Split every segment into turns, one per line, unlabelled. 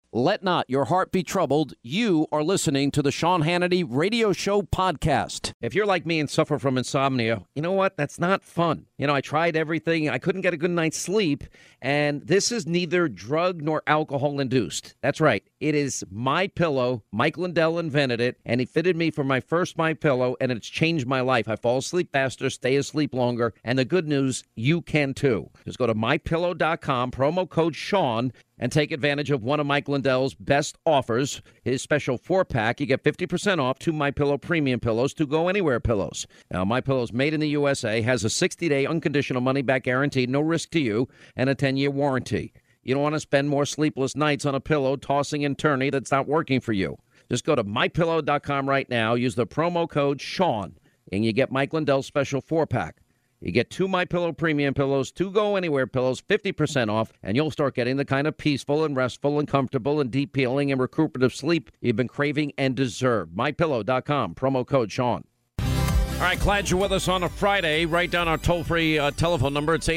Let not your heart be troubled. You are listening to the Sean Hannity Radio Show podcast. If you're like me and suffer from insomnia, you know what? That's not fun. I tried everything. I couldn't get a good night's sleep. And this is neither drug nor alcohol induced. That's right. It is MyPillow. Mike Lindell invented it, and he fitted me for my first MyPillow, and it's changed my life. I fall asleep faster, stay asleep longer, and the good news, you can too. Just go to MyPillow.com, promo code Sean, and take advantage of one of Mike Lindell's best offers, his special 4-pack. You get 50% off 2 MyPillow premium pillows, 2 Go Anywhere pillows. Now, MyPillow's made in the USA, has a 60-day unconditional money-back guarantee, no risk to you, and a 10-year warranty. You don't want to spend more sleepless nights on a pillow tossing and turning that's not working for you. Just go to MyPillow.com right now, use the promo code Sean, and you get Mike Lindell's special 4-pack. You get 2 MyPillow premium pillows, 2 Go Anywhere pillows, 50% off, and you'll start getting the kind of peaceful and restful and comfortable and deep healing and recuperative sleep you've been craving and deserve. MyPillow.com, promo code Sean. All right, glad you're with us on a Friday. Write down our toll-free telephone number. It's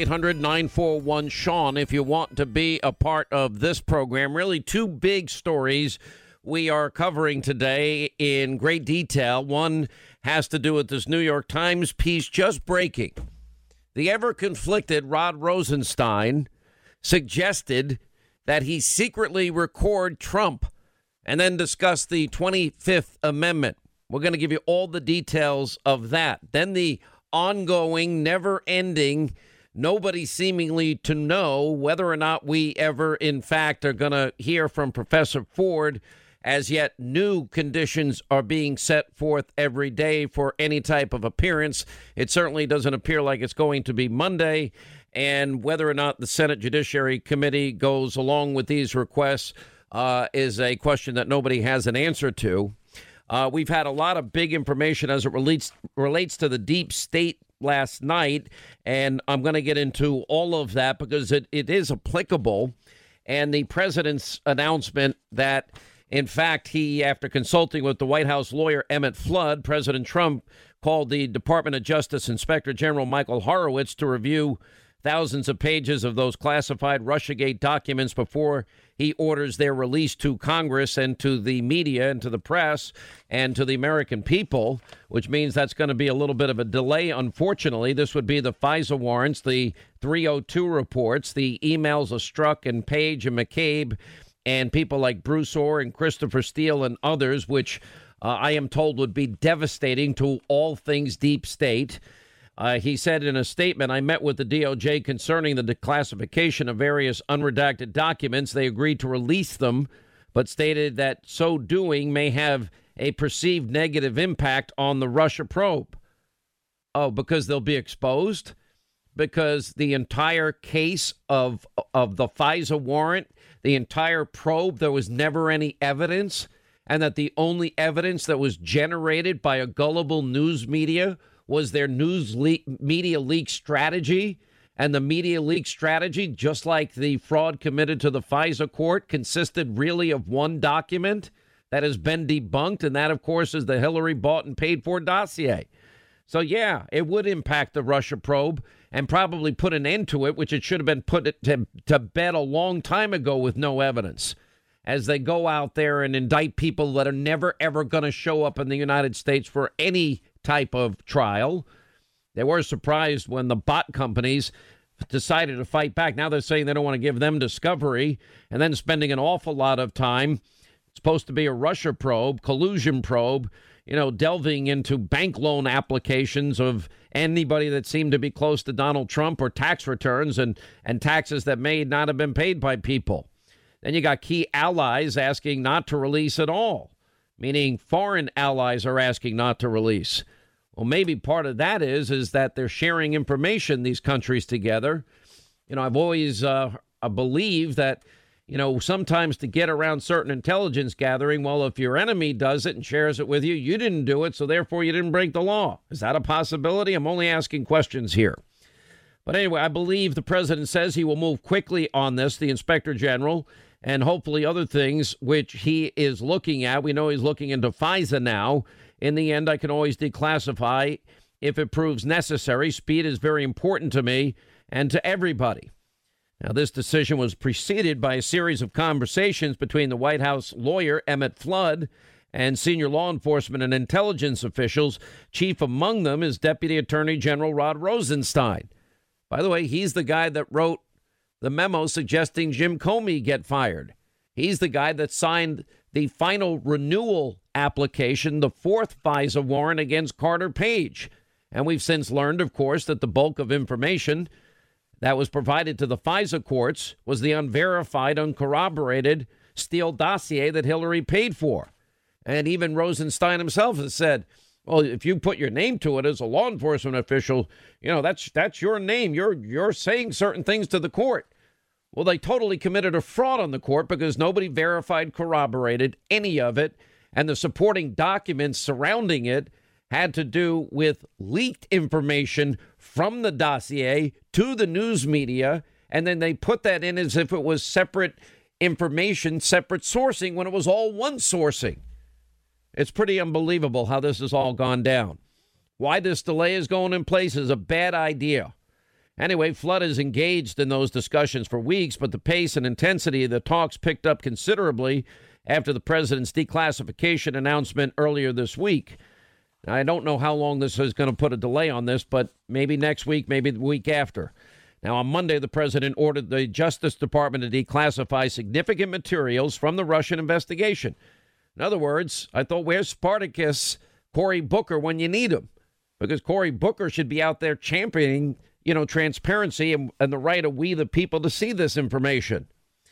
800-941-SEAN if you want to be a part of this program. Really, 2 big stories we are covering today in great detail. One has to do with this New York Times piece just breaking. The ever-conflicted Rod Rosenstein suggested that he secretly record Trump and then discuss the 25th Amendment. We're going to give you all the details of that. Then the ongoing, never-ending, nobody seemingly to know whether or not we ever, in fact, are going to hear from Professor Ford. As yet, new conditions are being set forth every day for any type of appearance. It certainly doesn't appear like it's going to be Monday. And whether or not the Senate Judiciary Committee goes along with these requests is a question that nobody has an answer to. We've had a lot of big information as it relates to the deep state last night, and I'm going to get into all of that because it is applicable. And the president's announcement that, in fact, he, after consulting with the White House lawyer Emmett Flood, President Trump called the Department of Justice Inspector General Michael Horowitz to review thousands of pages of those classified Russiagate documents before he orders their release to Congress and to the media and to the press and to the American people, which means that's going to be a little bit of a delay. Unfortunately, this would be the FISA warrants, the 302 reports, the emails of Strzok and Page and McCabe and people like Bruce Orr and Christopher Steele and others, which I am told would be devastating to all things deep state. He said in a statement, I met with the DOJ concerning the declassification of various unredacted documents. They agreed to release them, but stated that so doing may have a perceived negative impact on the Russia probe. Oh, because they'll be exposed? Because the entire case of the FISA warrant, the entire probe, there was never any evidence, and that the only evidence that was generated by a gullible news media was their media leak strategy. And the media leak strategy, just like the fraud committed to the FISA court, consisted really of one document that has been debunked. And that, of course, is the Hillary bought and paid for dossier. So, yeah, it would impact the Russia probe and probably put an end to it, which it should have been put to bed a long time ago with no evidence, as they go out there and indict people that are never, ever going to show up in the United States for any type of trial. They were surprised when the bot companies decided to fight back. Now they're saying they don't want to give them discovery, and then spending an awful lot of time. It's supposed to be a Russia probe, collusion probe, delving into bank loan applications of anybody that seemed to be close to Donald Trump, or tax returns and taxes that may not have been paid by people. Then you got key allies asking not to release at all, meaning foreign allies are asking not to release. Well, maybe part of that is that they're sharing information, these countries together. I've always believed that, sometimes to get around certain intelligence gathering, well, if your enemy does it and shares it with you, you didn't do it, so therefore you didn't break the law. Is that a possibility? I'm only asking questions here. But anyway, I believe the president says he will move quickly on this, the inspector general, and hopefully other things which he is looking at. We know he's looking into FISA now. In the end, I can always declassify if it proves necessary. Speed is very important to me and to everybody. Now, this decision was preceded by a series of conversations between the White House lawyer Emmett Flood and senior law enforcement and intelligence officials. Chief among them is Deputy Attorney General Rod Rosenstein. By the way, he's the guy that wrote the memo suggesting Jim Comey get fired. He's the guy that signed the final renewal application, the fourth FISA warrant against Carter Page. And we've since learned, of course, that the bulk of information that was provided to the FISA courts was the unverified, uncorroborated Steele dossier that Hillary paid for. And even Rosenstein himself has said, well, if you put your name to it as a law enforcement official, you know, that's your name. You're saying certain things to the court. Well, they totally committed a fraud on the court because nobody verified, corroborated any of it. And the supporting documents surrounding it had to do with leaked information from the dossier to the news media. And then they put that in as if it was separate information, separate sourcing, when it was all one sourcing. It's pretty unbelievable how this has all gone down. Why this delay is going in place is a bad idea. Anyway, Flood is engaged in those discussions for weeks, but the pace and intensity of the talks picked up considerably after the president's declassification announcement earlier this week. Now, I don't know how long this is going to put a delay on this, but maybe next week, maybe the week after. Now, on Monday, the president ordered the Justice Department to declassify significant materials from the Russian investigation. In other words, I thought, where's Spartacus Cory Booker when you need him? Because Cory Booker should be out there championing, transparency and the right of we the people to see this information.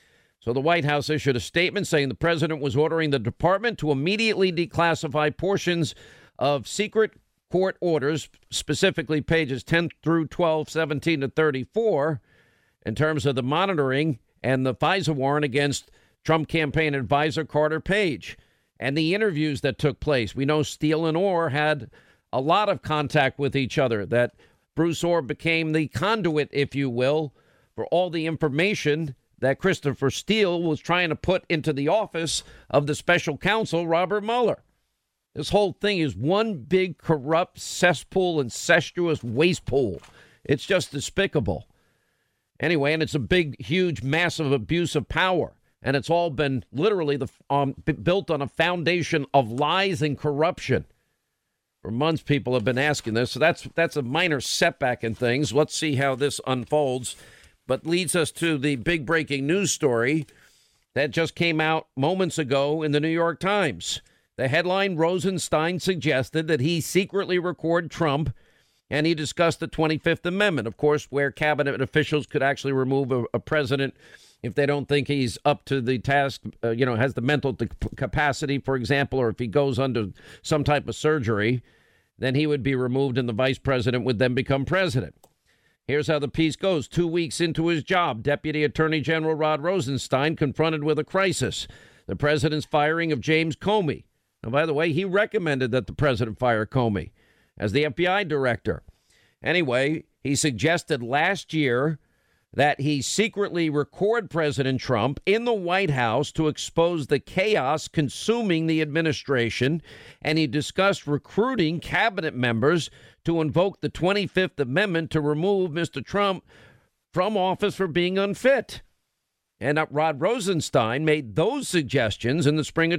So the White House issued a statement saying the president was ordering the department to immediately declassify portions of secret court orders, specifically pages 10 through 12, 17 to 34, in terms of the monitoring and the FISA warrant against Trump campaign advisor Carter Page and the interviews that took place. We know Steele and Orr had a lot of contact with each other, that Bruce Orr became the conduit, if you will, for all the information that Christopher Steele was trying to put into the office of the special counsel, Robert Mueller. This whole thing is one big corrupt cesspool, incestuous waste pool. It's just despicable. Anyway, and it's a big, huge, massive abuse of power. And it's all been literally built on a foundation of lies and corruption. For months, people have been asking this. So that's a minor setback in things. Let's see how this unfolds. But leads us to the big breaking news story that just came out moments ago in the New York Times. The headline, Rosenstein suggested that he secretly record Trump, and he discussed the 25th Amendment, of course, where cabinet officials could actually remove a president if they don't think he's up to the task, has the mental capacity, for example, or if he goes under some type of surgery, then he would be removed and the vice president would then become president. Here's how the piece goes. 2 weeks into his job, Deputy Attorney General Rod Rosenstein confronted with a crisis, the president's firing of James Comey. Now, by the way, he recommended that the president fire Comey as the FBI director. Anyway, he suggested last year that he secretly record President Trump in the White House to expose the chaos consuming the administration, and he discussed recruiting cabinet members to invoke the 25th Amendment to remove Mr. Trump from office for being unfit. And Rod Rosenstein made those suggestions in the spring of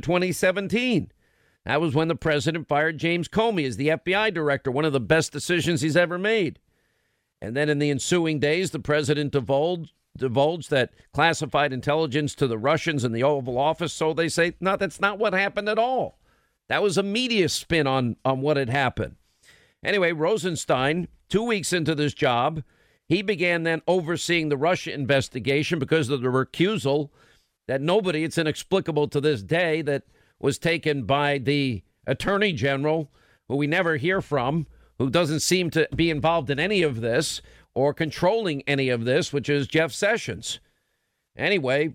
2017. That was when the president fired James Comey as the FBI director, one of the best decisions he's ever made. And then in the ensuing days, the president divulged that classified intelligence to the Russians in the Oval Office. So they say, no, that's not what happened at all. That was a media spin on what had happened. Anyway, Rosenstein, 2 weeks into this job, he began then overseeing the Russia investigation because of the recusal that nobody, it's inexplicable to this day, that was taken by the attorney general, who we never hear from, who doesn't seem to be involved in any of this or controlling any of this, which is Jeff Sessions. Anyway,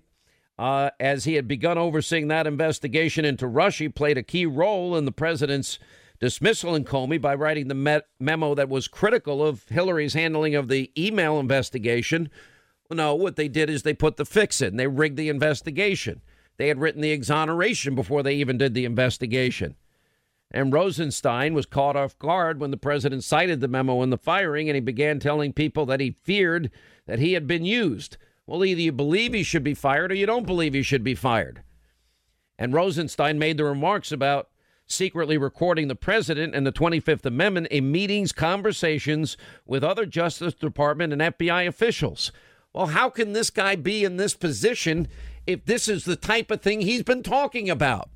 as he had begun overseeing that investigation into Russia, he played a key role in the president's dismissal in Comey by writing the memo that was critical of Hillary's handling of the email investigation. No, what they did is they put the fix in. They rigged the investigation. They had written the exoneration before they even did the investigation. And Rosenstein was caught off guard when the president cited the memo in the firing, and he began telling people that he feared that he had been used. Well, either you believe he should be fired or you don't believe he should be fired. And Rosenstein made the remarks about secretly recording the president and the 25th Amendment in meetings, conversations with other Justice Department and FBI officials. Well, how can this guy be in this position if this is the type of thing he's been talking about?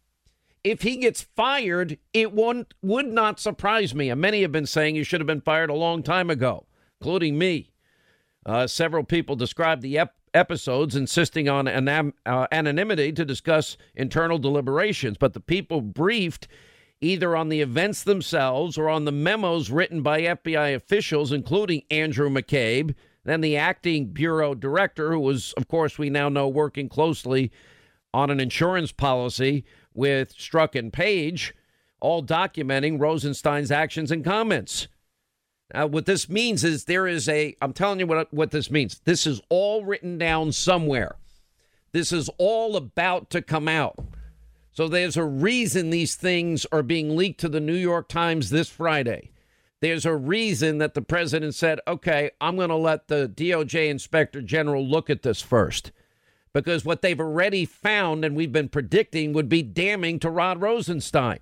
If he gets fired, it would not surprise me. And many have been saying he should have been fired a long time ago, including me. Several people described the episodes, insisting on anonymity to discuss internal deliberations. But the people briefed either on the events themselves or on the memos written by FBI officials, including Andrew McCabe, then the acting bureau director, who was, of course, we now know, working closely on an insurance policy with Strzok and Page, all documenting Rosenstein's actions and comments. Now, what this means is I'm telling you what this means. This is all written down somewhere. This is all about to come out. So there's a reason these things are being leaked to the New York Times this Friday. There's a reason that the president said, okay, I'm going to let the DOJ Inspector General look at this first. Because what they've already found and we've been predicting would be damning to Rod Rosenstein.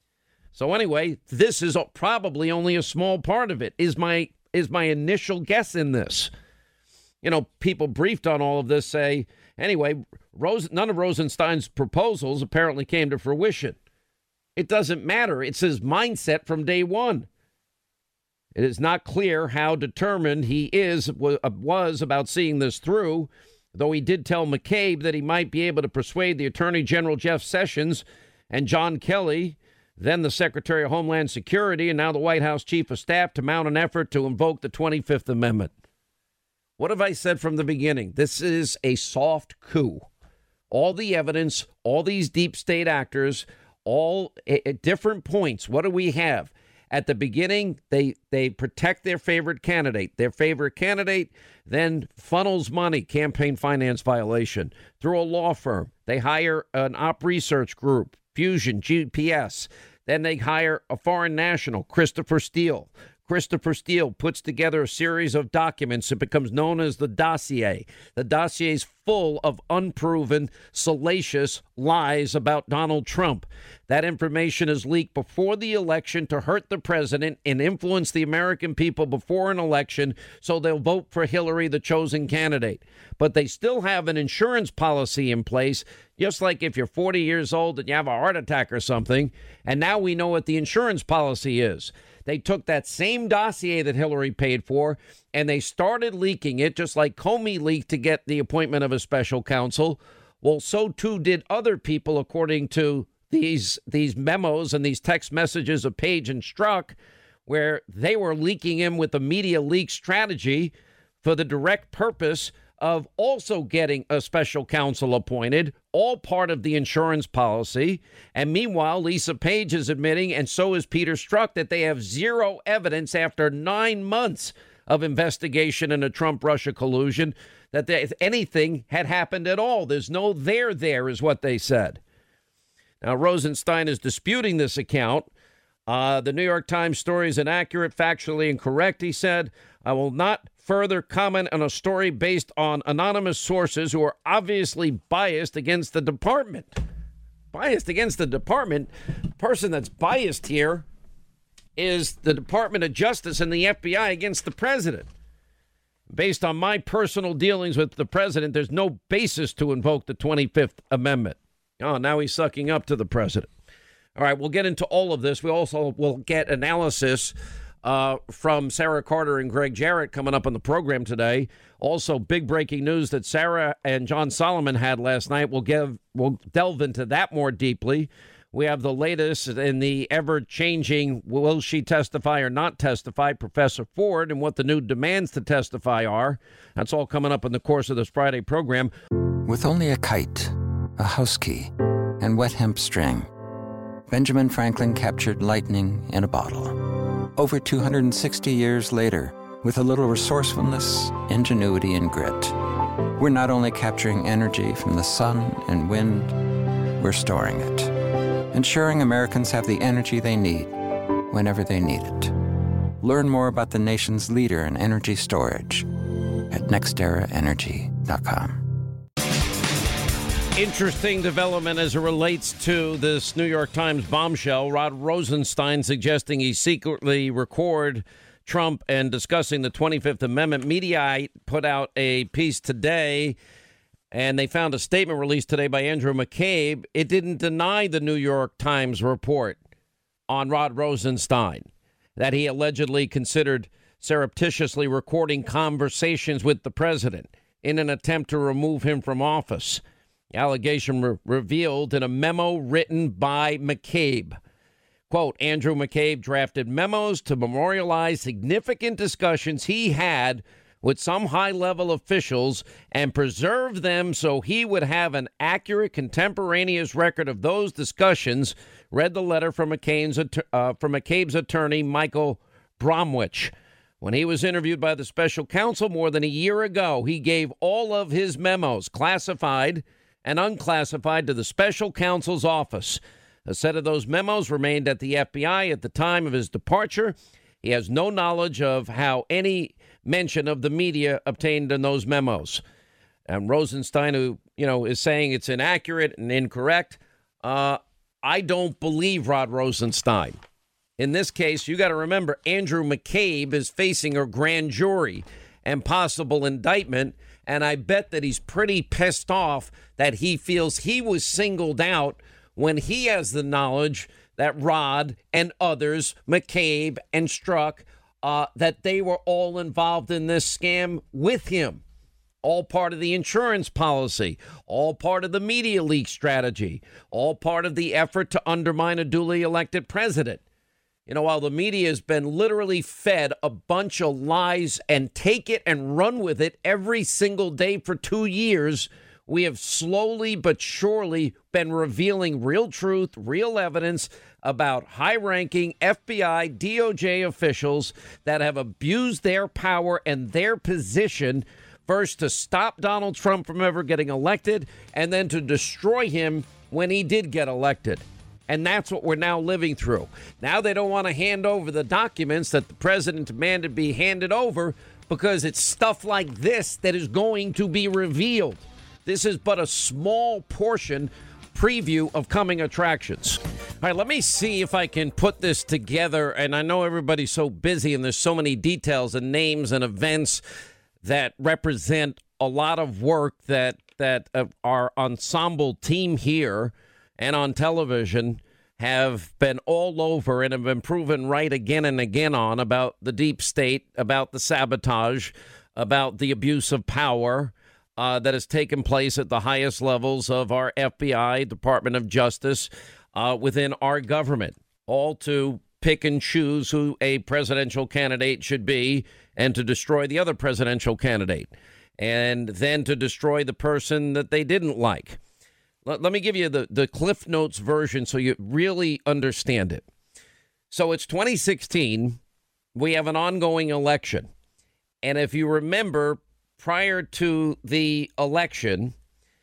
So anyway, this is probably only a small part of it, is my initial guess in this. You know, people briefed on all of this say, anyway, none of Rosenstein's proposals apparently came to fruition. It doesn't matter. It's his mindset from day one. It is not clear how determined he was about seeing this through, though he did tell McCabe that he might be able to persuade the Attorney General Jeff Sessions and John Kelly, then the Secretary of Homeland Security and now the White House Chief of Staff, to mount an effort to invoke the 25th Amendment. What have I said from the beginning? This is a soft coup. All the evidence, all these deep state actors, all at different points. What do we have? At the beginning, they protect their favorite candidate. Their favorite candidate then funnels money, campaign finance violation, through a law firm. They hire an op research group, Fusion, GPS. Then they hire a foreign national, Christopher Steele. Christopher Steele puts together a series of documents. It becomes known as the dossier. The dossier is full of unproven, salacious lies about Donald Trump. That information is leaked before the election to hurt the president and influence the American people before an election so they'll vote for Hillary, the chosen candidate. But they still have an insurance policy in place, just like if you're 40 years old and you have a heart attack or something. And now we know what the insurance policy is. They took that same dossier that Hillary paid for and they started leaking it, just like Comey leaked to get the appointment of a special counsel. Well, so too did other people, according to these memos and these text messages of Page and Strzok, where they were leaking him with a media leak strategy for the direct purpose of also getting a special counsel appointed, all part of the insurance policy. And meanwhile, Lisa Page is admitting, and so is Peter Strzok, that they have zero evidence after 9 months of investigation into Trump-Russia collusion that anything had happened at all. There's no there is what they said. Now, Rosenstein is disputing this account. The New York Times story is inaccurate, factually incorrect, he said. I will not further comment on a story based on anonymous sources who are obviously biased against the department. Biased against the department? The person that's biased here is the Department of Justice and the FBI against the president. Based on my personal dealings with the president, there's no basis to invoke the 25th Amendment. Oh, now he's sucking up to the president. All right, we'll get into all of this. We also will get analysis from Sarah Carter and Greg Jarrett coming up on the program today. Also, big breaking news that Sarah and John Solomon had last night. We'll delve into that more deeply. We have the latest in the ever-changing will she testify or not testify, Professor Ford, and what the new demands to testify are. That's all coming up in the course of this Friday program.
With only a kite, a house key, and wet hemp string, Benjamin Franklin captured lightning in a bottle. Over 260 years later, with a little resourcefulness, ingenuity, and grit, we're not only capturing energy from the sun and wind, we're storing it, ensuring Americans have the energy they need whenever they need it. Learn more about the nation's leader in energy storage at NextEra Energy.
Interesting development as it relates to this New York Times bombshell. Rod Rosenstein suggesting he secretly record Trump and discussing the 25th Amendment. Mediaite put out a piece today, and they found a statement released today by Andrew McCabe. It didn't deny the New York Times report on Rod Rosenstein, that he allegedly considered surreptitiously recording conversations with the president in an attempt to remove him from office. The allegation revealed in a memo written by McCabe. Quote, Andrew McCabe drafted memos to memorialize significant discussions he had with some high-level officials and preserve them so he would have an accurate, contemporaneous record of those discussions, read the letter from McCabe's attorney, Michael Bromwich. When he was interviewed by the special counsel more than a year ago, he gave all of his memos, classified and unclassified, to the special counsel's office. A set of those memos remained at the FBI at the time of his departure. He has no knowledge of how any mention of the media obtained in those memos. And Rosenstein, who, is saying it's inaccurate and incorrect, I don't believe Rod Rosenstein. In this case, you got to remember, Andrew McCabe is facing a grand jury and possible indictment. And I bet that he's pretty pissed off that he feels he was singled out when he has the knowledge that Rod and others, McCabe and Strzok, that they were all involved in this scam with him. All part of the insurance policy, all part of the media leak strategy, all part of the effort to undermine a duly elected president. While the media has been literally fed a bunch of lies and take it and run with it every single day for 2 years, we have slowly but surely been revealing real truth, real evidence about high-ranking FBI, DOJ officials that have abused their power and their position, first to stop Donald Trump from ever getting elected, and then to destroy him when he did get elected. And that's what we're now living through. Now they don't want to hand over the documents that the president demanded be handed over because it's stuff like this that is going to be revealed. This is but a small portion preview of coming attractions. All right, let me see if I can put this together. And I know everybody's so busy and there's so many details and names and events that represent a lot of work that our ensemble team here and on television have been all over and have been proven right again and again on, about the deep state, about the sabotage, about the abuse of power that has taken place at the highest levels of our FBI, Department of Justice, within our government, all to pick and choose who a presidential candidate should be and to destroy the other presidential candidate, and then to destroy the person that they didn't like. Let me give you the Cliff Notes version so you really understand it. So it's 2016. We have an ongoing election. And if you remember, prior to the election,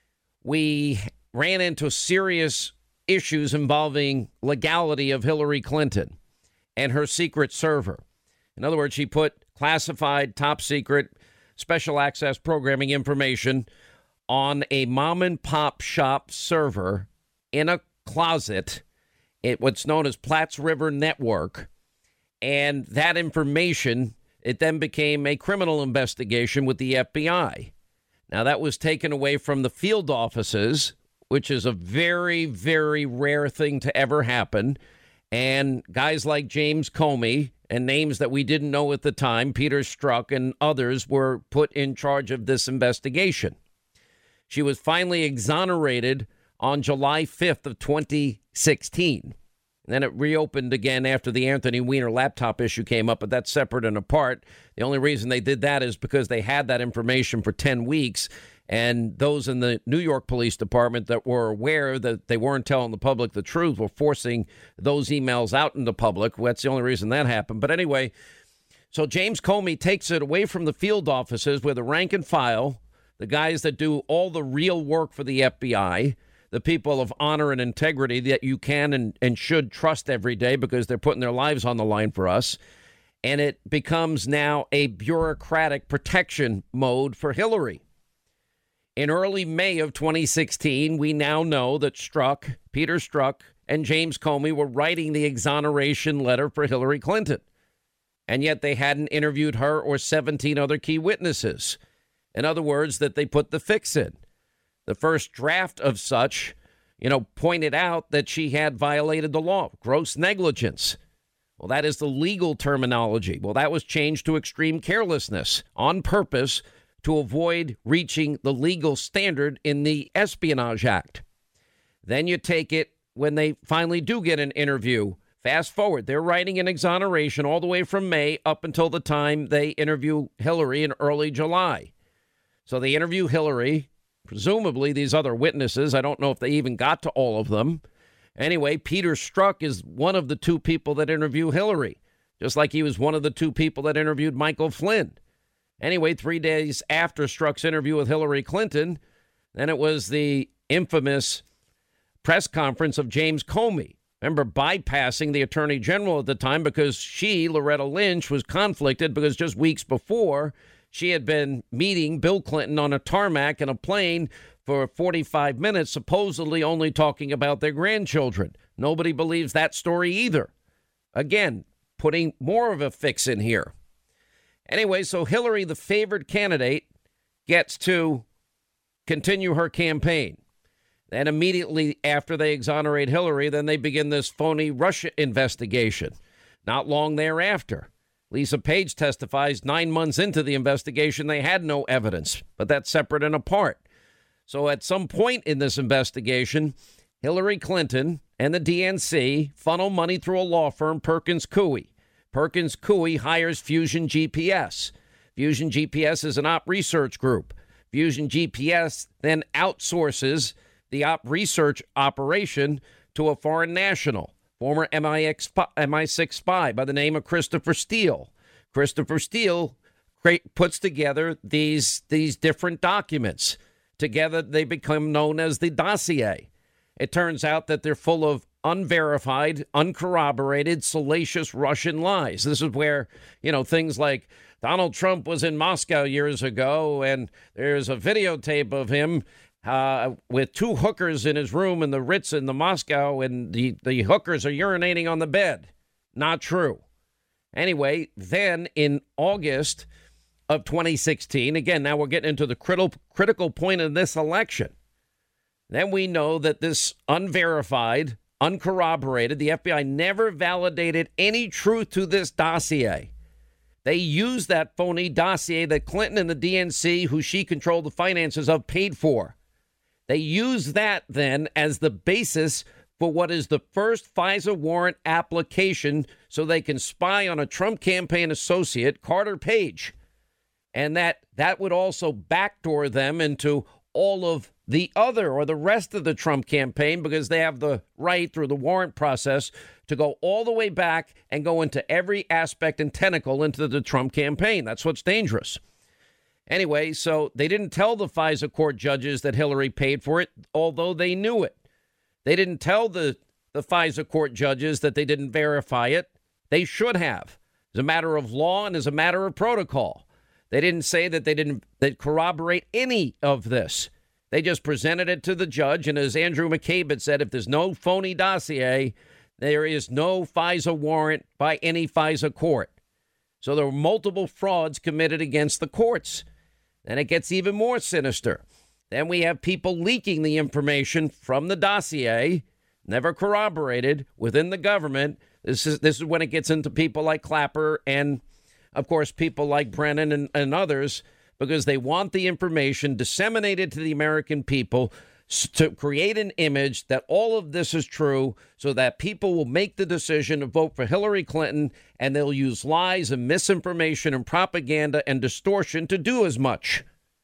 we ran into serious issues involving legality of Hillary Clinton and her secret server. In other words, she put classified, top secret, special access programming information on a mom and pop shop server in a closet at what's known as Platts River Network. And that information, it then became a criminal investigation with the FBI. Now, that was taken away from the field offices, which is a very, very rare thing to ever happen. And guys like James Comey and names that we didn't know at the time, Peter Strzok and others, were put in charge of this investigation. She was finally exonerated on July 5th of 2016. And then it reopened again after the Anthony Weiner laptop issue came up, but that's separate and apart. The only reason they did that is because they had that information for 10 weeks, and those in the New York Police Department that were aware that they weren't telling the public the truth were forcing those emails out into public. That's the only reason that happened. But anyway, so James Comey takes it away from the field offices where the rank and file, the guys that do all the real work for the FBI, the people of honor and integrity that you can and should trust every day because they're putting their lives on the line for us. And it becomes now a bureaucratic protection mode for Hillary. In early May of 2016, we now know that Peter Strzok, and James Comey were writing the exoneration letter for Hillary Clinton. And yet they hadn't interviewed her or 17 other key witnesses. In other words, that they put the fix in. The first draft of such, pointed out that she had violated the law, gross negligence. Well, that is the legal terminology. Well, that was changed to extreme carelessness on purpose to avoid reaching the legal standard in the Espionage Act. Then you take it when they finally do get an interview. Fast forward, they're writing an exoneration all the way from May up until the time they interview Hillary in early July. So they interview Hillary, presumably these other witnesses. I don't know if they even got to all of them. Anyway, Peter Strzok is one of the two people that interview Hillary, just like he was one of the two people that interviewed Michael Flynn. Anyway, 3 days after Strzok's interview with Hillary Clinton, then it was the infamous press conference of James Comey. Remember, bypassing the attorney general at the time because she, Loretta Lynch, was conflicted because just weeks before she had been meeting Bill Clinton on a tarmac in a plane for 45 minutes, supposedly only talking about their grandchildren. Nobody believes that story either. Again, putting more of a fix in here. Anyway, so Hillary, the favored candidate, gets to continue her campaign. And immediately after they exonerate Hillary, then they begin this phony Russia investigation. Not long thereafter, Lisa Page testifies 9 months into the investigation, they had no evidence, but that's separate and apart. So at some point in this investigation, Hillary Clinton and the DNC funnel money through a law firm, Perkins Coie. Perkins Coie hires Fusion GPS. Fusion GPS is an op research group. Fusion GPS then outsources the op research operation to a foreign national, former MI6 spy by the name of Christopher Steele. Christopher Steele puts together these different documents. Together, they become known as the dossier. It turns out that they're full of unverified, uncorroborated, salacious Russian lies. This is where, things like Donald Trump was in Moscow years ago, and there's a videotape of him with two hookers in his room in the Ritz in the Moscow, and the hookers are urinating on the bed. Not true. Anyway, then in August of 2016, again, now we're getting into the critical point of this election. Then we know that this unverified, uncorroborated, the FBI never validated any truth to this dossier. They used that phony dossier that Clinton and the DNC, who she controlled the finances of, paid for. They used that then as the basis for what is the first FISA warrant application so they can spy on a Trump campaign associate, Carter Page. And that would also backdoor them into all of the other or the rest of the Trump campaign because they have the right through the warrant process to go all the way back and go into every aspect and tentacle into the Trump campaign. That's what's dangerous. Anyway, so they didn't tell the FISA court judges that Hillary paid for it, although they knew it. They didn't tell the FISA court judges that they didn't verify it. They should have. As a matter of law and as a matter of protocol. They didn't say that they corroborate any of this. They just presented it to the judge. And as Andrew McCabe had said, if there's no phony dossier, there is no FISA warrant by any FISA court. So there were multiple frauds committed against the courts. And it gets even more sinister. Then we have people leaking the information from the dossier, never corroborated, within the government. This is when it gets into people like Clapper and, of course, people like Brennan and others, because they want the information disseminated to the American people to create an image that all of this is true so that people will make the decision to vote for Hillary Clinton, and they'll use lies and misinformation and propaganda and distortion to do as much.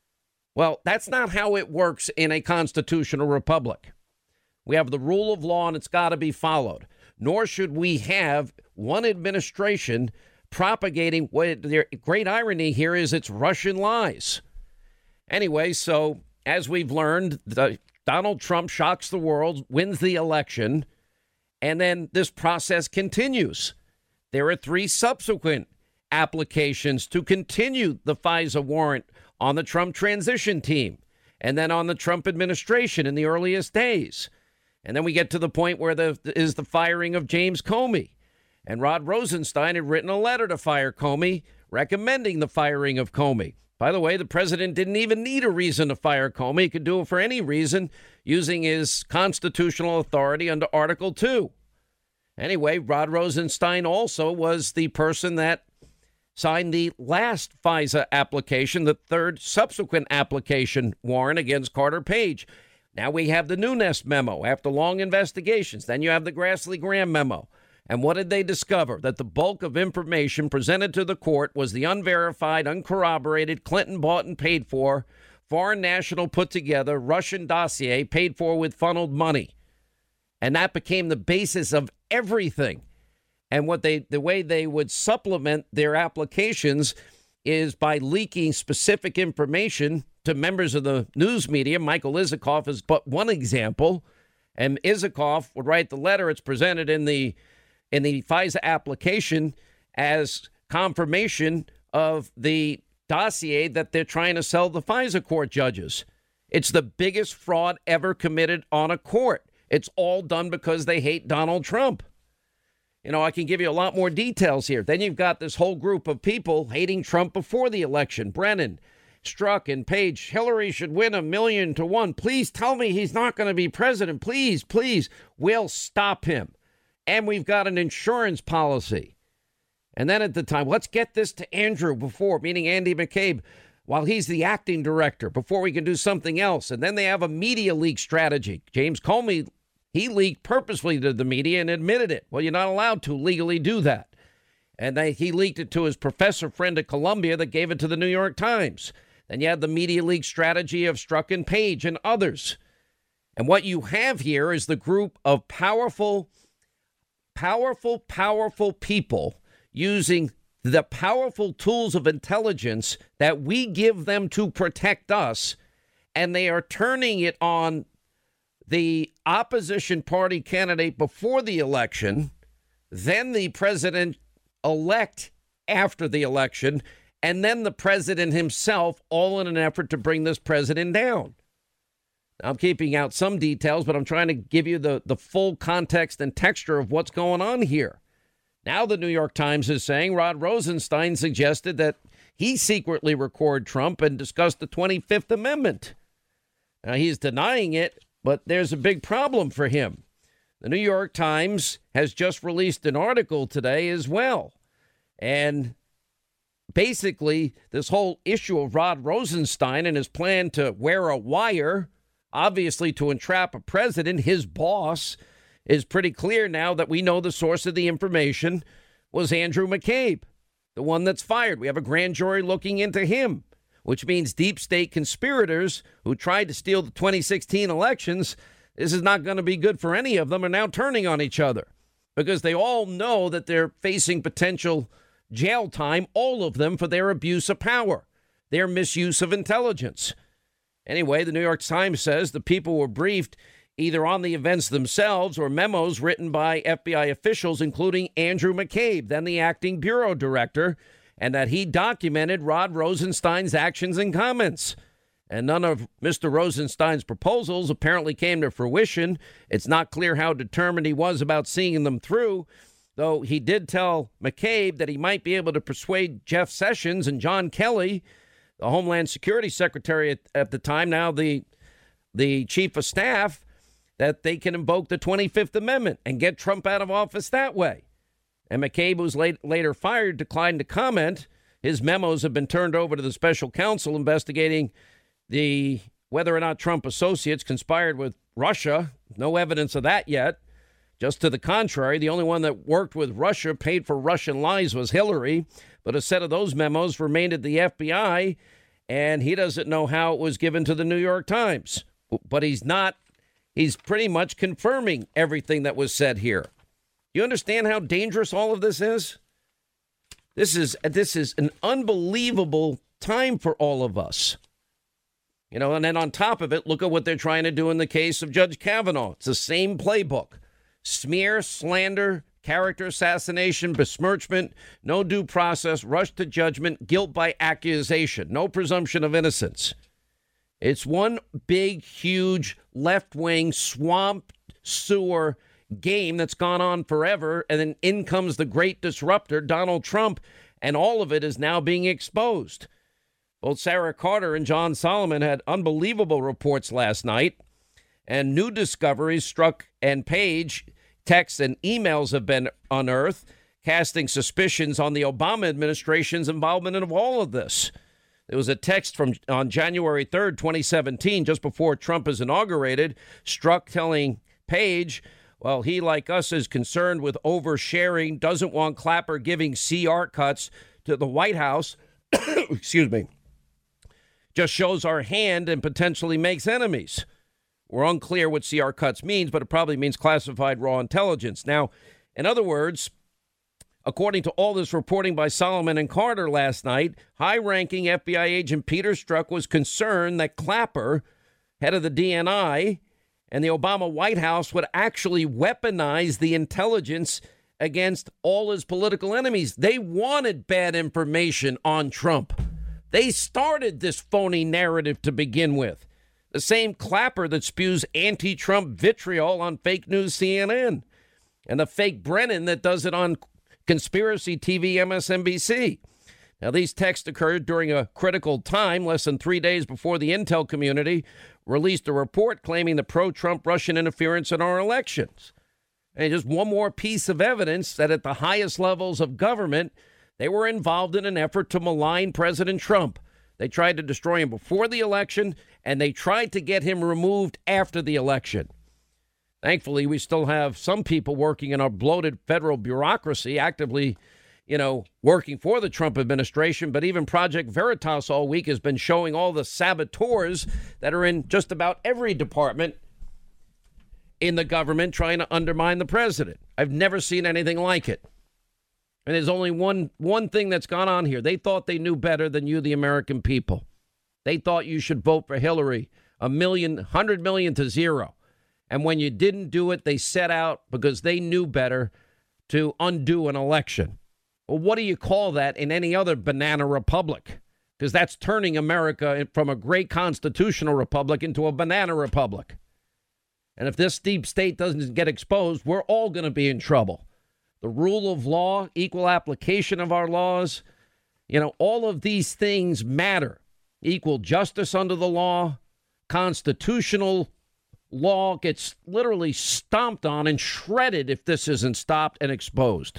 Well, that's not how it works in a constitutional republic. We have the rule of law, and it's got to be followed. Nor should we have one administration propagating what the great irony here is, it's Russian lies. Anyway, so as we've learned, Donald Trump shocks the world, wins the election, and then this process continues. There are 3 subsequent applications to continue the FISA warrant on the Trump transition team. and then on the Trump administration in the earliest days. And then we get to the point where is the firing of James Comey. And Rod Rosenstein had written a letter to fire Comey, recommending the firing of Comey. By the way, the president didn't even need a reason to fire Comey. He could do it for any reason using his constitutional authority under Article 2. Anyway, Rod Rosenstein also was the person that signed the last FISA application, the third subsequent application warrant against Carter Page. Now we have the Nunes memo after long investigations. Then you have the Grassley Graham memo. And what did they discover? That the bulk of information presented to the court was the unverified, uncorroborated, Clinton bought and paid for, foreign national put together, Russian dossier paid for with funneled money. And that became the basis of everything. And the way they would supplement their applications is by leaking specific information to members of the news media. Michael Isikoff is but one example. And Isikoff would write the letter. It's presented in the FISA application as confirmation of the dossier that they're trying to sell the FISA court judges. It's the biggest fraud ever committed on a court. It's all done because they hate Donald Trump. You know, I can give you a lot more details here. Then you've got this whole group of people hating Trump before the election. Brennan, Strzok, and Page. Hillary should win 1,000,000-1. Please tell me he's not going to be president. Please, please. We'll stop him. And we've got an insurance policy. And then at the time, let's get this to Andrew before, meaning Andy McCabe, while he's the acting director, before we can do something else. And then they have a media leak strategy. James Comey, he leaked purposely to the media and admitted it. Well, you're not allowed to legally do that. And he leaked it to his professor friend at Columbia that gave it to the New York Times. Then you had the media leak strategy of Strzok and Page and others. And what you have here is the group of powerful people using the powerful tools of intelligence that we give them to protect us, and they are turning it on the opposition party candidate before the election, then the president-elect after the election, and then the president himself, all in an effort to bring this president down. I'm keeping out some details, but I'm trying to give you the full context and texture of what's going on here. Now the New York Times is saying Rod Rosenstein suggested that he secretly recorded Trump and discussed the 25th Amendment. Now he's denying it, but there's a big problem for him. The New York Times has just released an article today as well. And basically, this whole issue of Rod Rosenstein and his plan to wear a wire, obviously to entrap a president, his boss, is pretty clear now that we know the source of the information was Andrew McCabe, the one that's fired. We have a grand jury looking into him, which means deep state conspirators who tried to steal the 2016 elections. This is not going to be good for any of them, are now turning on each other because they all know that they're facing potential jail time, all of them, for their abuse of power, their misuse of intelligence. Anyway, the New York Times says the people were briefed either on the events themselves or memos written by FBI officials, including Andrew McCabe, then the acting bureau director, and that he documented Rod Rosenstein's actions and comments. And none of Mr. Rosenstein's proposals apparently came to fruition. It's not clear how determined he was about seeing them through, though he did tell McCabe that he might be able to persuade Jeff Sessions and John Kelly, the Homeland Security Secretary at the time, now the chief of staff, that they can invoke the 25th Amendment and get Trump out of office that way. And McCabe, who's later fired, declined to comment. His memos have been turned over to the special counsel investigating whether or not Trump associates conspired with Russia. No evidence of that yet. Just to the contrary, the only one that worked with Russia, paid for Russian lies, was Hillary. But a set of those memos remained at the FBI, and he doesn't know how it was given to the New York Times. But he's pretty much confirming everything that was said here. You understand how dangerous all of this is? This is an unbelievable time for all of us. You know, and then on top of it, look at what they're trying to do in the case of Judge Kavanaugh. It's the same playbook. Smear, slander, character assassination, besmirchment, no due process, rush to judgment, guilt by accusation, no presumption of innocence. It's one big, huge left-wing swamp sewer game that's gone on forever. And then in comes the great disruptor, Donald Trump. And all of it is now being exposed. Both Sarah Carter and John Solomon had unbelievable reports last night. And new discoveries Strzok and Page texts and emails have been unearthed, casting suspicions on the Obama administration's involvement in all of this. There was a text on January 3rd, 2017, just before Trump is inaugurated, Strzok telling Page, well, he, like us, is concerned with oversharing, doesn't want Clapper giving CR cuts to the White House. Excuse me. Just shows our hand and potentially makes enemies. We're unclear what CR cuts means, but it probably means classified raw intelligence. Now, in other words, according to all this reporting by Solomon and Carter last night, high-ranking FBI agent Peter Strzok was concerned that Clapper, head of the DNI, and the Obama White House would actually weaponize the intelligence against all his political enemies. They wanted bad information on Trump. They started this phony narrative to begin with. The same Clapper that spews anti-Trump vitriol on fake news CNN, and the fake Brennan that does it on Conspiracy TV MSNBC. Now, these texts occurred during a critical time, less than 3 days before the intel community released a report claiming the pro-Trump Russian interference in our elections. And just one more piece of evidence that at the highest levels of government, they were involved in an effort to malign President Trump. They tried to destroy him before the election, and they tried to get him removed after the election. Thankfully, we still have some people working in our bloated federal bureaucracy actively, working for the Trump administration. But even Project Veritas all week has been showing all the saboteurs that are in just about every department in the government trying to undermine the president. I've never seen anything like it. And there's only one thing that's gone on here. They thought they knew better than you, the American people. They thought you should vote for Hillary, 100 million to 0. And when you didn't do it, they set out because they knew better to undo an election. Well, what do you call that in any other banana republic? Because that's turning America from a great constitutional republic into a banana republic. And if this deep state doesn't get exposed, we're all going to be in trouble. The rule of law, equal application of our laws, all of these things matter. Equal justice under the law, constitutional law gets literally stomped on and shredded if this isn't stopped and exposed.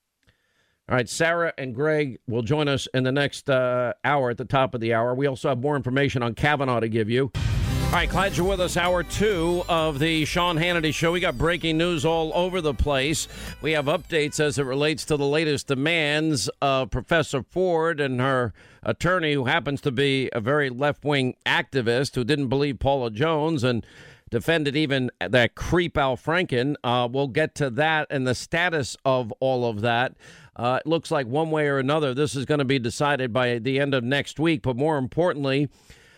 All right, Sarah and Greg will join us in the next hour at the top of the hour. We also have more information on Kavanaugh to give you. All right, glad you're with us. Hour 2 of the Sean Hannity Show. We got breaking news all over the place. We have updates as it relates to the latest demands of Professor Ford and her attorney, who happens to be a very left-wing activist who didn't believe Paula Jones and defended even that creep Al Franken. We'll get to that and the status of all of that. It looks like one way or another, this is going to be decided by the end of next week. But more importantly,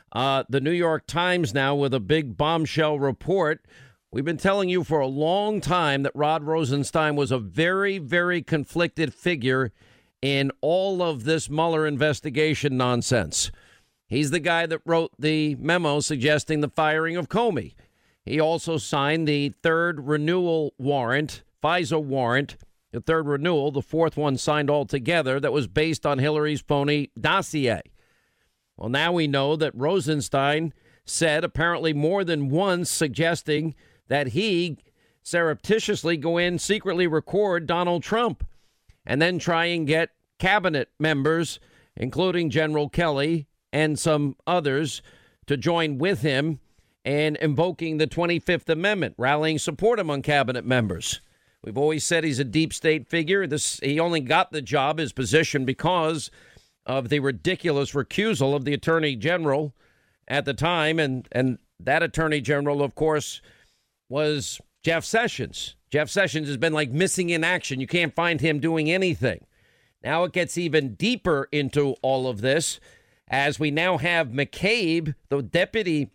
the New York Times now with a big bombshell report. We've been telling you for a long time that Rod Rosenstein was a very, very conflicted figure in all of this Mueller investigation nonsense. He's the guy that wrote the memo suggesting the firing of Comey. He also signed the third renewal warrant, FISA warrant, the third renewal, the fourth one signed altogether, that was based on Hillary's phony dossier. Well, now we know that Rosenstein said apparently more than once suggesting that he surreptitiously go in, secretly record Donald Trump, and then try and get cabinet members, including General Kelly and some others, to join with him and invoking the 25th Amendment, rallying support among cabinet members. We've always said he's a deep state figure. He only got the job, his position, because of the ridiculous recusal of the attorney general at the time. And that attorney general, of course, was Jeff Sessions. Jeff Sessions has been like missing in action. You can't find him doing anything. Now it gets even deeper into all of this as we now have McCabe, the deputy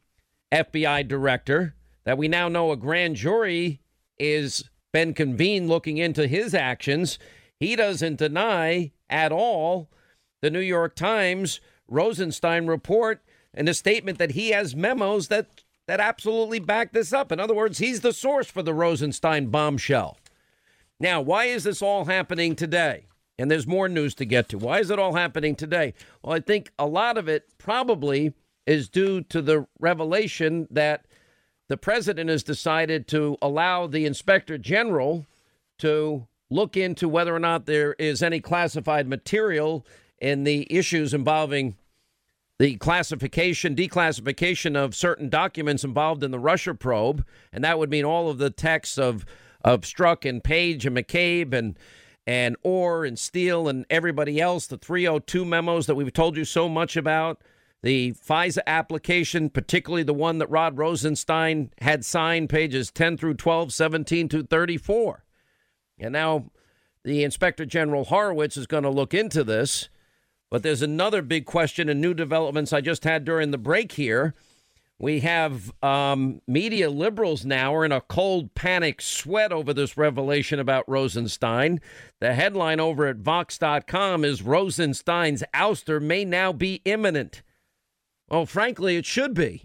FBI director, that we now know a grand jury is been convened looking into his actions. He doesn't deny at all the New York Times Rosenstein report in a statement that he has memos that absolutely back this up. In other words, he's the source for the Rosenstein bombshell. Now, why is this all happening today? And there's more news to get to. Why is it all happening today? Well, I think a lot of it probably is due to the revelation that the president has decided to allow the inspector general to look into whether or not there is any classified material in the issues involving the declassification of certain documents involved in the Russia probe. And that would mean all of the texts of Strzok and Page and McCabe and Orr and Steele and everybody else, the 302 memos that we've told you so much about, the FISA application, particularly the one that Rod Rosenstein had signed, pages 10 through 12, 17 to 34. And now the Inspector General Horowitz is going to look into this. But there's another big question and new developments I just had during the break here. We have media liberals now are in a cold panic sweat over this revelation about Rosenstein. The headline over at Vox.com is Rosenstein's ouster may now be imminent. Well, frankly, it should be.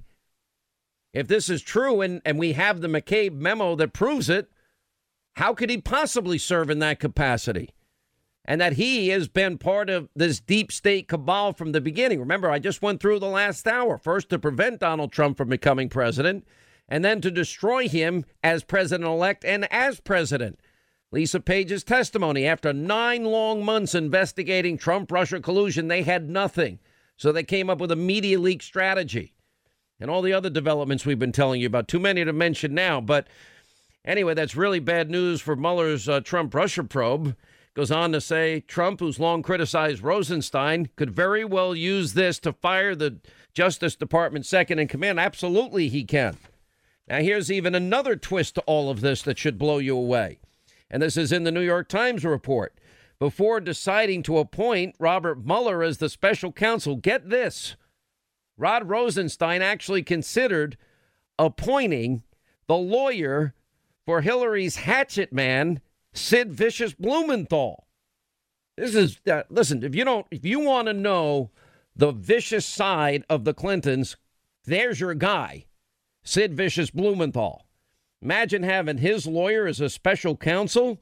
If this is true and we have the McCabe memo that proves it, how could he possibly serve in that capacity? And that he has been part of this deep state cabal from the beginning. Remember, I just went through the last hour, first to prevent Donald Trump from becoming president, and then to destroy him as president-elect and as president. Lisa Page's testimony, after 9 long months investigating Trump-Russia collusion, they had nothing. So they came up with a media leak strategy. And all the other developments we've been telling you about, too many to mention now. But anyway, that's really bad news for Mueller's Trump-Russia probe. Goes on to say Trump, who's long criticized Rosenstein, could very well use this to fire the Justice Department second in command. Absolutely, he can. Now, here's even another twist to all of this that should blow you away. And this is in the New York Times report. Before deciding to appoint Robert Mueller as the special counsel, get this. Rod Rosenstein actually considered appointing the lawyer for Hillary's hatchet man, Sid Vicious Blumenthal. This is listen, if you want to know the vicious side of the Clintons, there's your guy, Sid Vicious Blumenthal. Imagine having his lawyer as a special counsel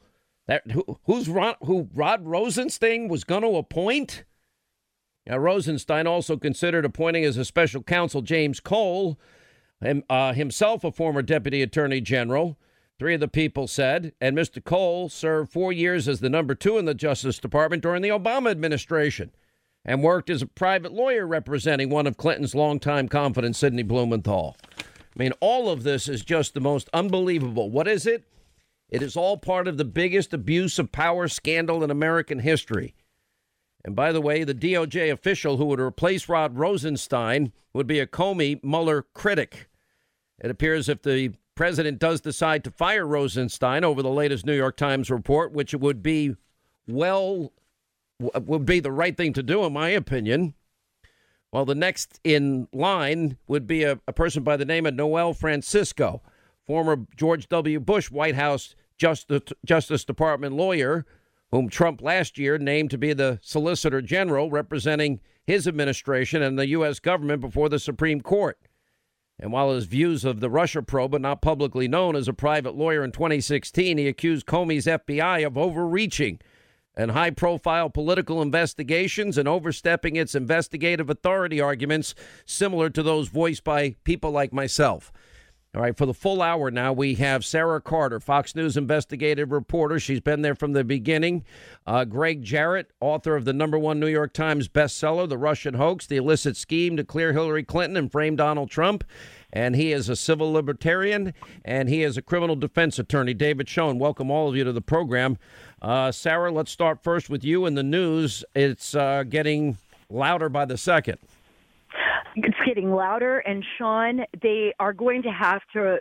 who Rod Rosenstein was going to appoint. Now, Rosenstein also considered appointing as a special counsel James Cole, himself a former deputy attorney general. 3 of the people said, and Mr. Cole served 4 years as the number 2 in the Justice Department during the Obama administration and worked as a private lawyer representing one of Clinton's longtime confidants, Sidney Blumenthal. I mean, all of this is just the most unbelievable. What is it? It is all part of the biggest abuse of power scandal in American history. And by the way, the DOJ official who would replace Rod Rosenstein would be a Comey Mueller critic. It appears if the president does decide to fire Rosenstein over the latest New York Times report, which would be the right thing to do, in my opinion. Well, the next in line would be a person by the name of Noel Francisco, former George W. Bush White House Justice Department lawyer, whom Trump last year named to be the Solicitor General representing his administration and the U.S. government before the Supreme Court. And while his views of the Russia probe are not publicly known, as a private lawyer in 2016, he accused Comey's FBI of overreaching and high-profile political investigations and overstepping its investigative authority arguments similar to those voiced by people like myself. All right, for the full hour now, we have Sarah Carter, Fox News investigative reporter. She's been there from the beginning. Greg Jarrett, author of the #1 New York Times bestseller, The Russian Hoax, The Illicit Scheme to Clear Hillary Clinton and Frame Donald Trump. And he is a civil libertarian, and he is a criminal defense attorney. David Schoen, welcome all of you to the program. Sarah, let's start first with you in the news. It's getting louder by the second. It's
getting louder, and Sean, they are going to have to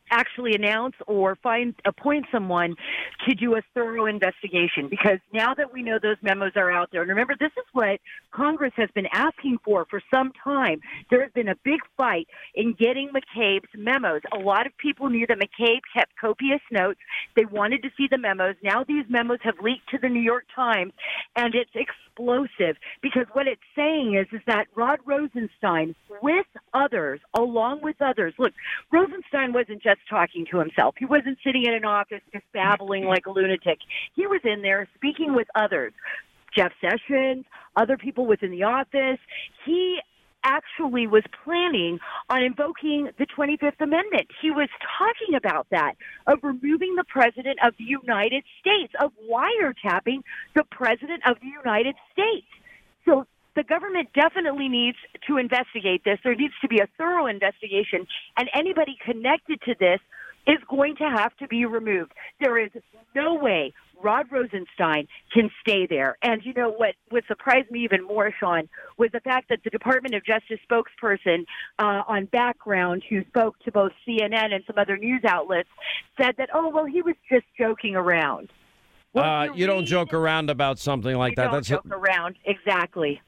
actually announce or appoint someone to do a thorough investigation, because now that we know those memos are out there, and remember, this is what Congress has been asking for some time. There has been a big fight in getting McCabe's memos. A lot of people knew that McCabe kept copious notes. They wanted to see the memos. Now these memos have leaked to the New York Times, and it's explosive, because what it's saying is that Rod Rosenstein, with others, along with others, look, Rosenstein wasn't just talking to himself. He wasn't sitting in an office just babbling like a lunatic. He was in there speaking with others. Jeff Sessions, other people within the office. He actually was planning on invoking the 25th Amendment. He was talking about that, of removing the President of the United States, of wiretapping the President of the United States. So the government definitely needs to investigate this. There needs to be a thorough investigation, and anybody connected to this is going to have to be removed. There is no way Rod Rosenstein can stay there. And you know what surprised me even more, Sean, was the fact that the Department of Justice spokesperson on background, who spoke to both CNN and some other news outlets, said that, he was just joking around. Well,
you don't joke around about something like that.
That's joke around, exactly.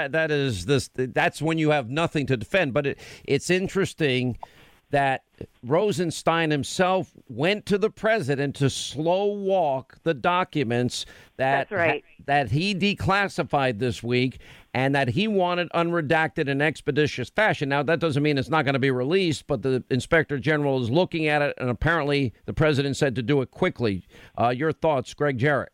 That's when you have nothing to defend. But it's interesting that Rosenstein himself went to the president to slow walk the documents that he declassified this week, and that he wanted unredacted in expeditious fashion. Now, that doesn't mean it's not going to be released, but the inspector general is looking at it, and apparently the president said to do it quickly. Your thoughts, Greg Jarrett?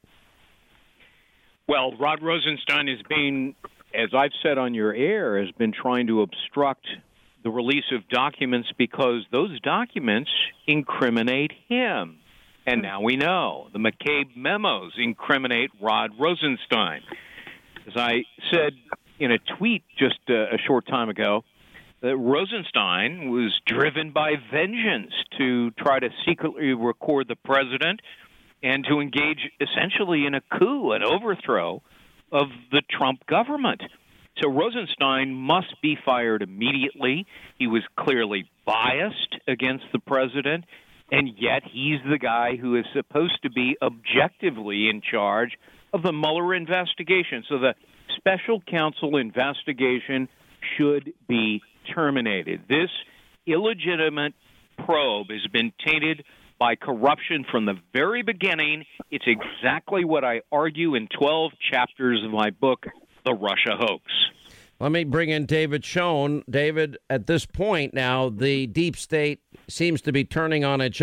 Well, Rod Rosenstein is being, as I've said on your air, has been trying to obstruct the release of documents because those documents incriminate him. And now we know the McCabe memos incriminate Rod Rosenstein. As I said in a tweet just a short time ago, that Rosenstein was driven by vengeance to try to secretly record the president and to engage essentially in a coup, an overthrow of the Trump government. So Rosenstein must be fired immediately. He was clearly biased against the president, and yet he's the guy who is supposed to be objectively in charge of the Mueller investigation. So the special counsel investigation should be terminated. This illegitimate probe has been tainted by corruption from the very beginning. It's exactly what I argue in 12 chapters of my book, The Russia Hoax.
Let me bring in David Schoen. David, at this point now, the deep state seems to be turning on each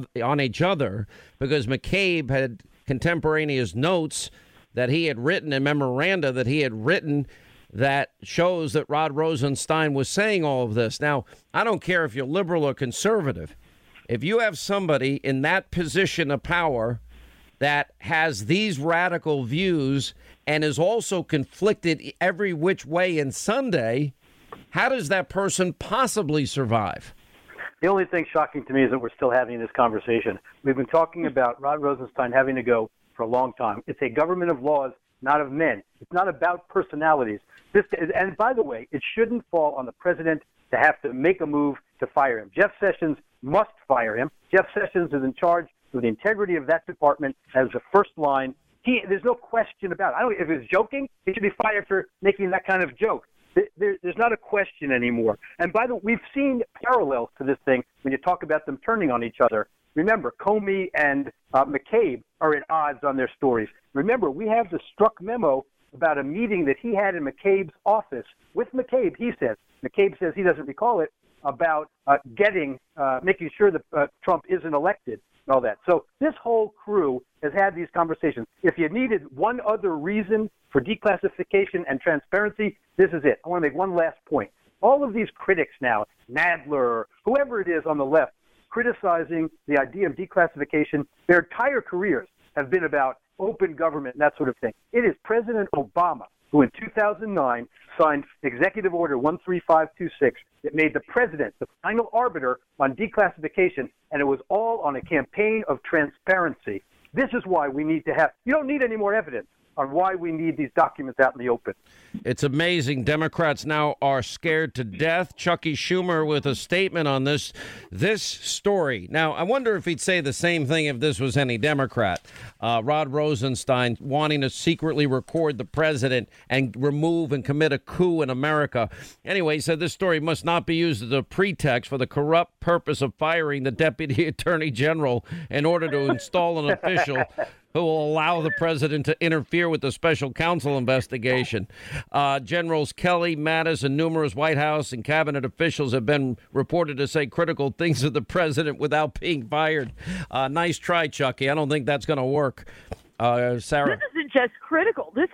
other because McCabe had contemporaneous notes that he had written and memoranda that he had written that shows that Rod Rosenstein was saying all of this. Now, I don't care if you're liberal or conservative. If you have somebody in that position of power that has these radical views and is also conflicted every which way in Sunday, how does that person possibly survive?
The only thing shocking to me is that we're still having this conversation. We've been talking about Rod Rosenstein having to go for a long time. It's a government of laws, not of men. It's not about personalities. And by the way, it shouldn't fall on the president to have to make a move to fire him. Jeff Sessions must fire him. Jeff Sessions is in charge of the integrity of that department as the first line. There's no question about it. I don't. If he was joking, he should be fired for making that kind of joke. There's not a question anymore. And by the way, we've seen parallels to this thing when you talk about them turning on each other. Remember, Comey and McCabe are at odds on their stories. Remember, we have the Strzok memo about a meeting that he had in McCabe's office with McCabe, he says. McCabe says he doesn't recall it, about making sure that Trump isn't elected and all that. So this whole crew has had these conversations. If you needed one other reason for declassification and transparency, this is it. I want to make one last point. All of these critics now, Nadler, whoever it is on the left, criticizing the idea of declassification, their entire careers have been about open government and that sort of thing. It is President Obama who in 2009 signed Executive Order 13526 that made the president the final arbiter on declassification, and it was all on a campaign of transparency. This is why we need to have – you don't need any more evidence. on why we need these documents out in the open.
It's amazing. Democrats now are scared to death. Chucky Schumer with a statement on this story. Now, I wonder if he'd say the same thing if this was any Democrat. Rod Rosenstein wanting to secretly record the president and remove and commit a coup in America. Anyway, he said this story must not be used as a pretext for the corrupt purpose of firing the deputy attorney general in order to install an official who will allow the president to interfere with the special counsel investigation. Generals Kelly, Mattis, and numerous White House and cabinet officials have been reported to say critical things of the president without being fired. Nice try, Chucky. I don't think that's going to work. Sarah?
This isn't just critical. This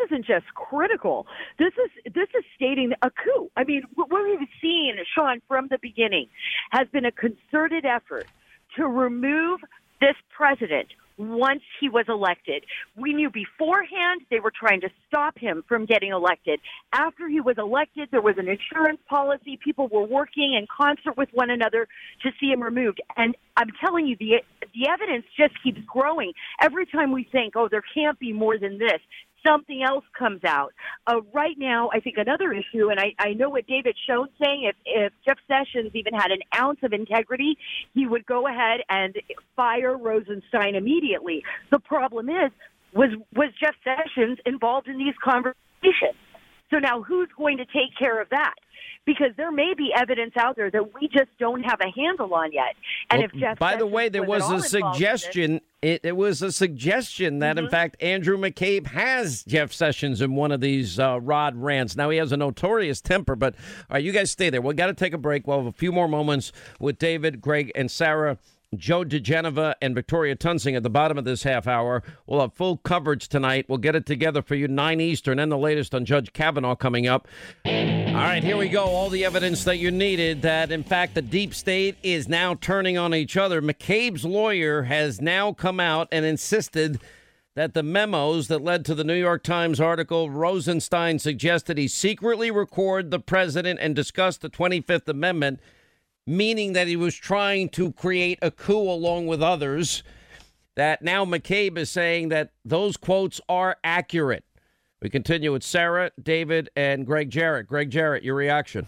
is stating a coup. I mean, what we've seen, Sean, from the beginning has been a concerted effort to remove this president once he was elected. We knew beforehand they were trying to stop him from getting elected. After he was elected, there was an insurance policy. People were working in concert with one another to see him removed. And I'm telling you, the evidence just keeps growing. Every time we think, oh, there can't be more than this, something else comes out. Right now, I think another issue, and I know what David Schoen's saying, if Jeff Sessions even had an ounce of integrity, he would go ahead and fire Rosenstein immediately. The problem is, was Jeff Sessions involved in these conversations? So now who's going to take care of that? Because there may be evidence out there that we just don't have a handle on yet. And
well,
if Jeff
by
Sessions
the way, there was a suggestion. It was a suggestion that, in fact, Andrew McCabe has Jeff Sessions in one of these Rod rants. Now, he has a notorious temper, but all right, you guys stay there. We've got to take a break. We'll have a few more moments with David, Greg, and Sarah. Joe DeGeneva and Victoria Tunsing at the bottom of this half hour. We'll have full coverage tonight. We'll get it together for you, 9 Eastern, and the latest on Judge Kavanaugh coming up. All right, here we go. All the evidence that you needed that, in fact, the deep state is now turning on each other. McCabe's lawyer has now come out and insisted that the memos that led to the New York Times article, Rosenstein suggested he secretly record the president and discuss the 25th Amendment, meaning that he was trying to create a coup along with others, that now McCabe is saying that those quotes are accurate. We continue with Sarah, David, and Greg Jarrett. Greg Jarrett, your reaction.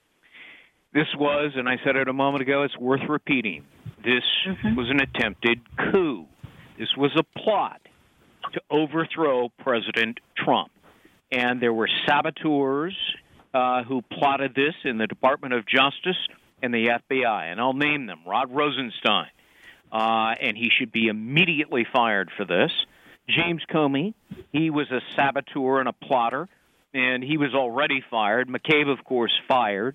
This was, and I said it a moment ago, it's worth repeating. This was an attempted coup. This was a plot to overthrow President Trump. And there were saboteurs who plotted this in the Department of Justice and the FBI, and I'll name them. Rod Rosenstein, and he should be immediately fired for this. James Comey, he was a saboteur and a plotter, and he was already fired. McCabe, of course, fired.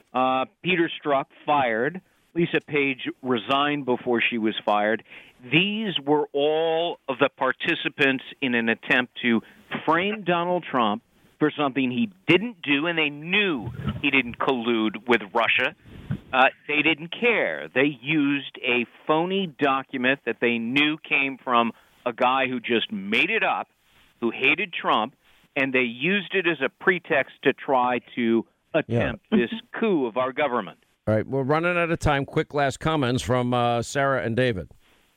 Peter Strzok, fired. Lisa Page resigned before she was fired. These were all of the participants in an attempt to frame Donald Trump for something he didn't do, and they knew he didn't collude with Russia. They didn't care. They used a phony document that they knew came from a guy who just made it up, who hated Trump, and they used it as a pretext to try to attempt this coup of our government.
All right, we're running out of time. Quick last comments from Sarah and David.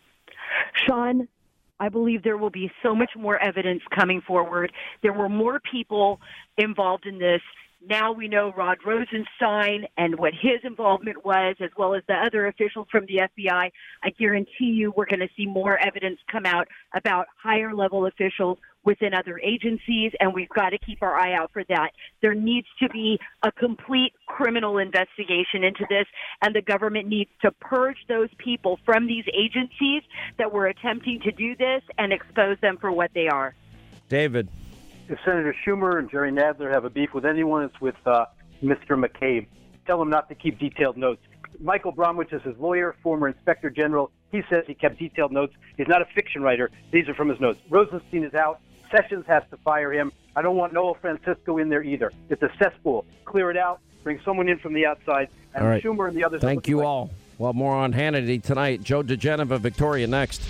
Sean, I believe there will be so much more evidence coming forward. There were more people involved in this. Now we know Rod Rosenstein and what his involvement was, as well as the other officials from the FBI. I guarantee you we're going to see more evidence come out about higher-level officials within other agencies, and we've got to keep our eye out for that. There needs to be a complete criminal investigation into this, and the government needs to purge those people from these agencies that were attempting to do this and expose them for what they are.
David.
If Senator Schumer and Jerry Nadler have a beef with anyone, it's with Mr. McCabe. Tell him not to keep detailed notes. Michael Bromwich is his lawyer, former inspector general. He says he kept detailed notes. He's not a fiction writer. These are from his notes. Rosenstein is out. Sessions has to fire him. I don't want Noah Francisco in there either. It's a cesspool. Clear it out. Bring someone in from the outside. And
all right.
Schumer and the others.
Thank you all. Well, more on Hannity tonight. Joe DeGeneva, Victoria next.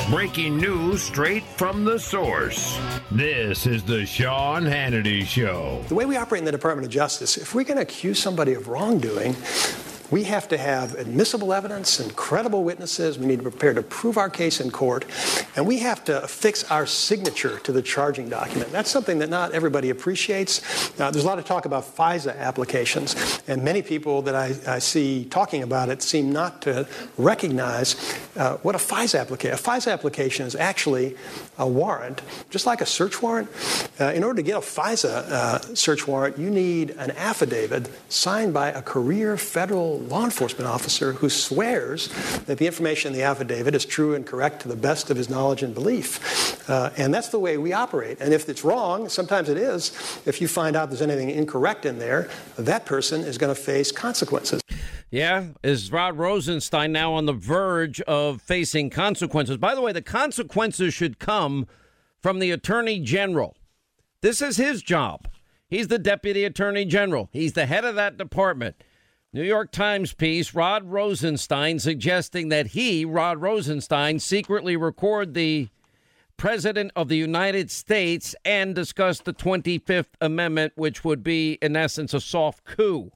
Breaking news straight from the source. This is the Sean Hannity Show.
The way we operate in the Department of Justice, if we're going to accuse somebody of wrongdoing, we have to have admissible evidence and credible witnesses. We need to prepare to prove our case in court. And we have to affix our signature to the charging document. That's something that not everybody appreciates. There's a lot of talk about FISA applications. And many people that I see talking about it seem not to recognize what a FISA application is. A FISA application is actually a warrant, just like a search warrant. In order to get a FISA search warrant, you need an affidavit signed by a career federal law enforcement officer who swears that the information in the affidavit is true and correct to the best of his knowledge and belief. And that's the way we operate. And if it's wrong, sometimes it is, if you find out there's anything incorrect in there, that person is going to face consequences.
Yeah, is Rod Rosenstein now on the verge of facing consequences? By the way, the consequences should come from the Attorney General. This is his job. He's the Deputy Attorney General. He's the head of that department. New York Times piece, Rod Rosenstein, suggesting that he, Rod Rosenstein, secretly record the President of the United States and discuss the 25th Amendment, which would be, in essence, a soft coup.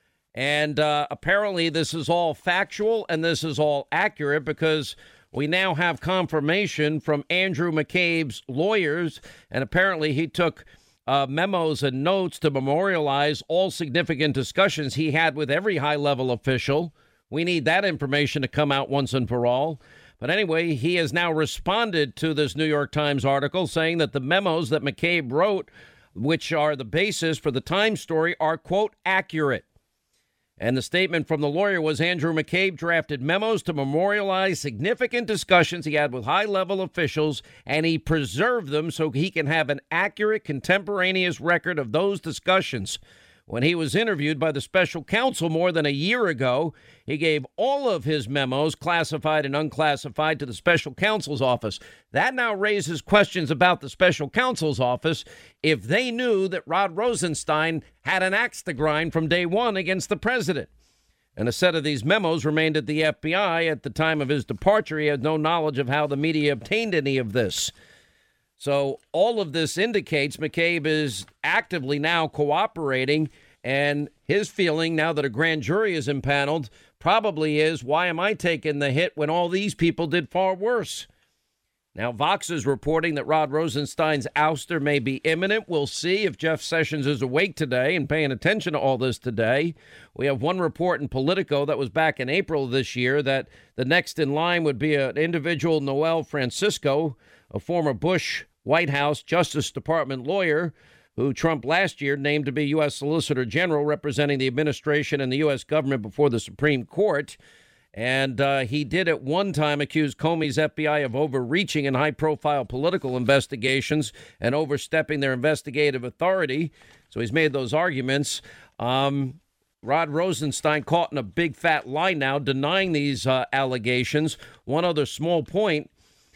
And apparently this is all factual and this is all accurate because we now have confirmation from Andrew McCabe's lawyers, and apparently he took memos and notes to memorialize all significant discussions he had with every high-level official. We need that information to come out once and for all. But anyway, he has now responded to this New York Times article saying that the memos that McCabe wrote, which are the basis for the Times story, are, quote, accurate. And the statement from the lawyer was Andrew McCabe drafted memos to memorialize significant discussions he had with high-level officials, and he preserved them so he can have an accurate, contemporaneous record of those discussions. When he was interviewed by the special counsel more than a year ago, he gave all of his memos, classified and unclassified, to the special counsel's office. That now raises questions about the special counsel's office if they knew that Rod Rosenstein had an axe to grind from day one against the president. And a set of these memos remained at the FBI at the time of his departure. He had no knowledge of how the media obtained any of this. So all of this indicates McCabe is actively now cooperating, and his feeling now that a grand jury is impaneled probably is, why am I taking the hit when all these people did far worse? Now, Vox is reporting that Rod Rosenstein's ouster may be imminent. We'll see if Jeff Sessions is awake today and paying attention to all this today. We have one report in Politico that was back in April of this year that the next in line would be an individual, Noel Francisco, a former Bush White House Justice Department lawyer who Trump last year named to be U.S. Solicitor General representing the administration and the U.S. government before the Supreme Court. And he did at one time accuse Comey's FBI of overreaching in high-profile political investigations and overstepping their investigative authority. So he's made those arguments. Rod Rosenstein caught in a big fat lie now, denying these allegations. One other small point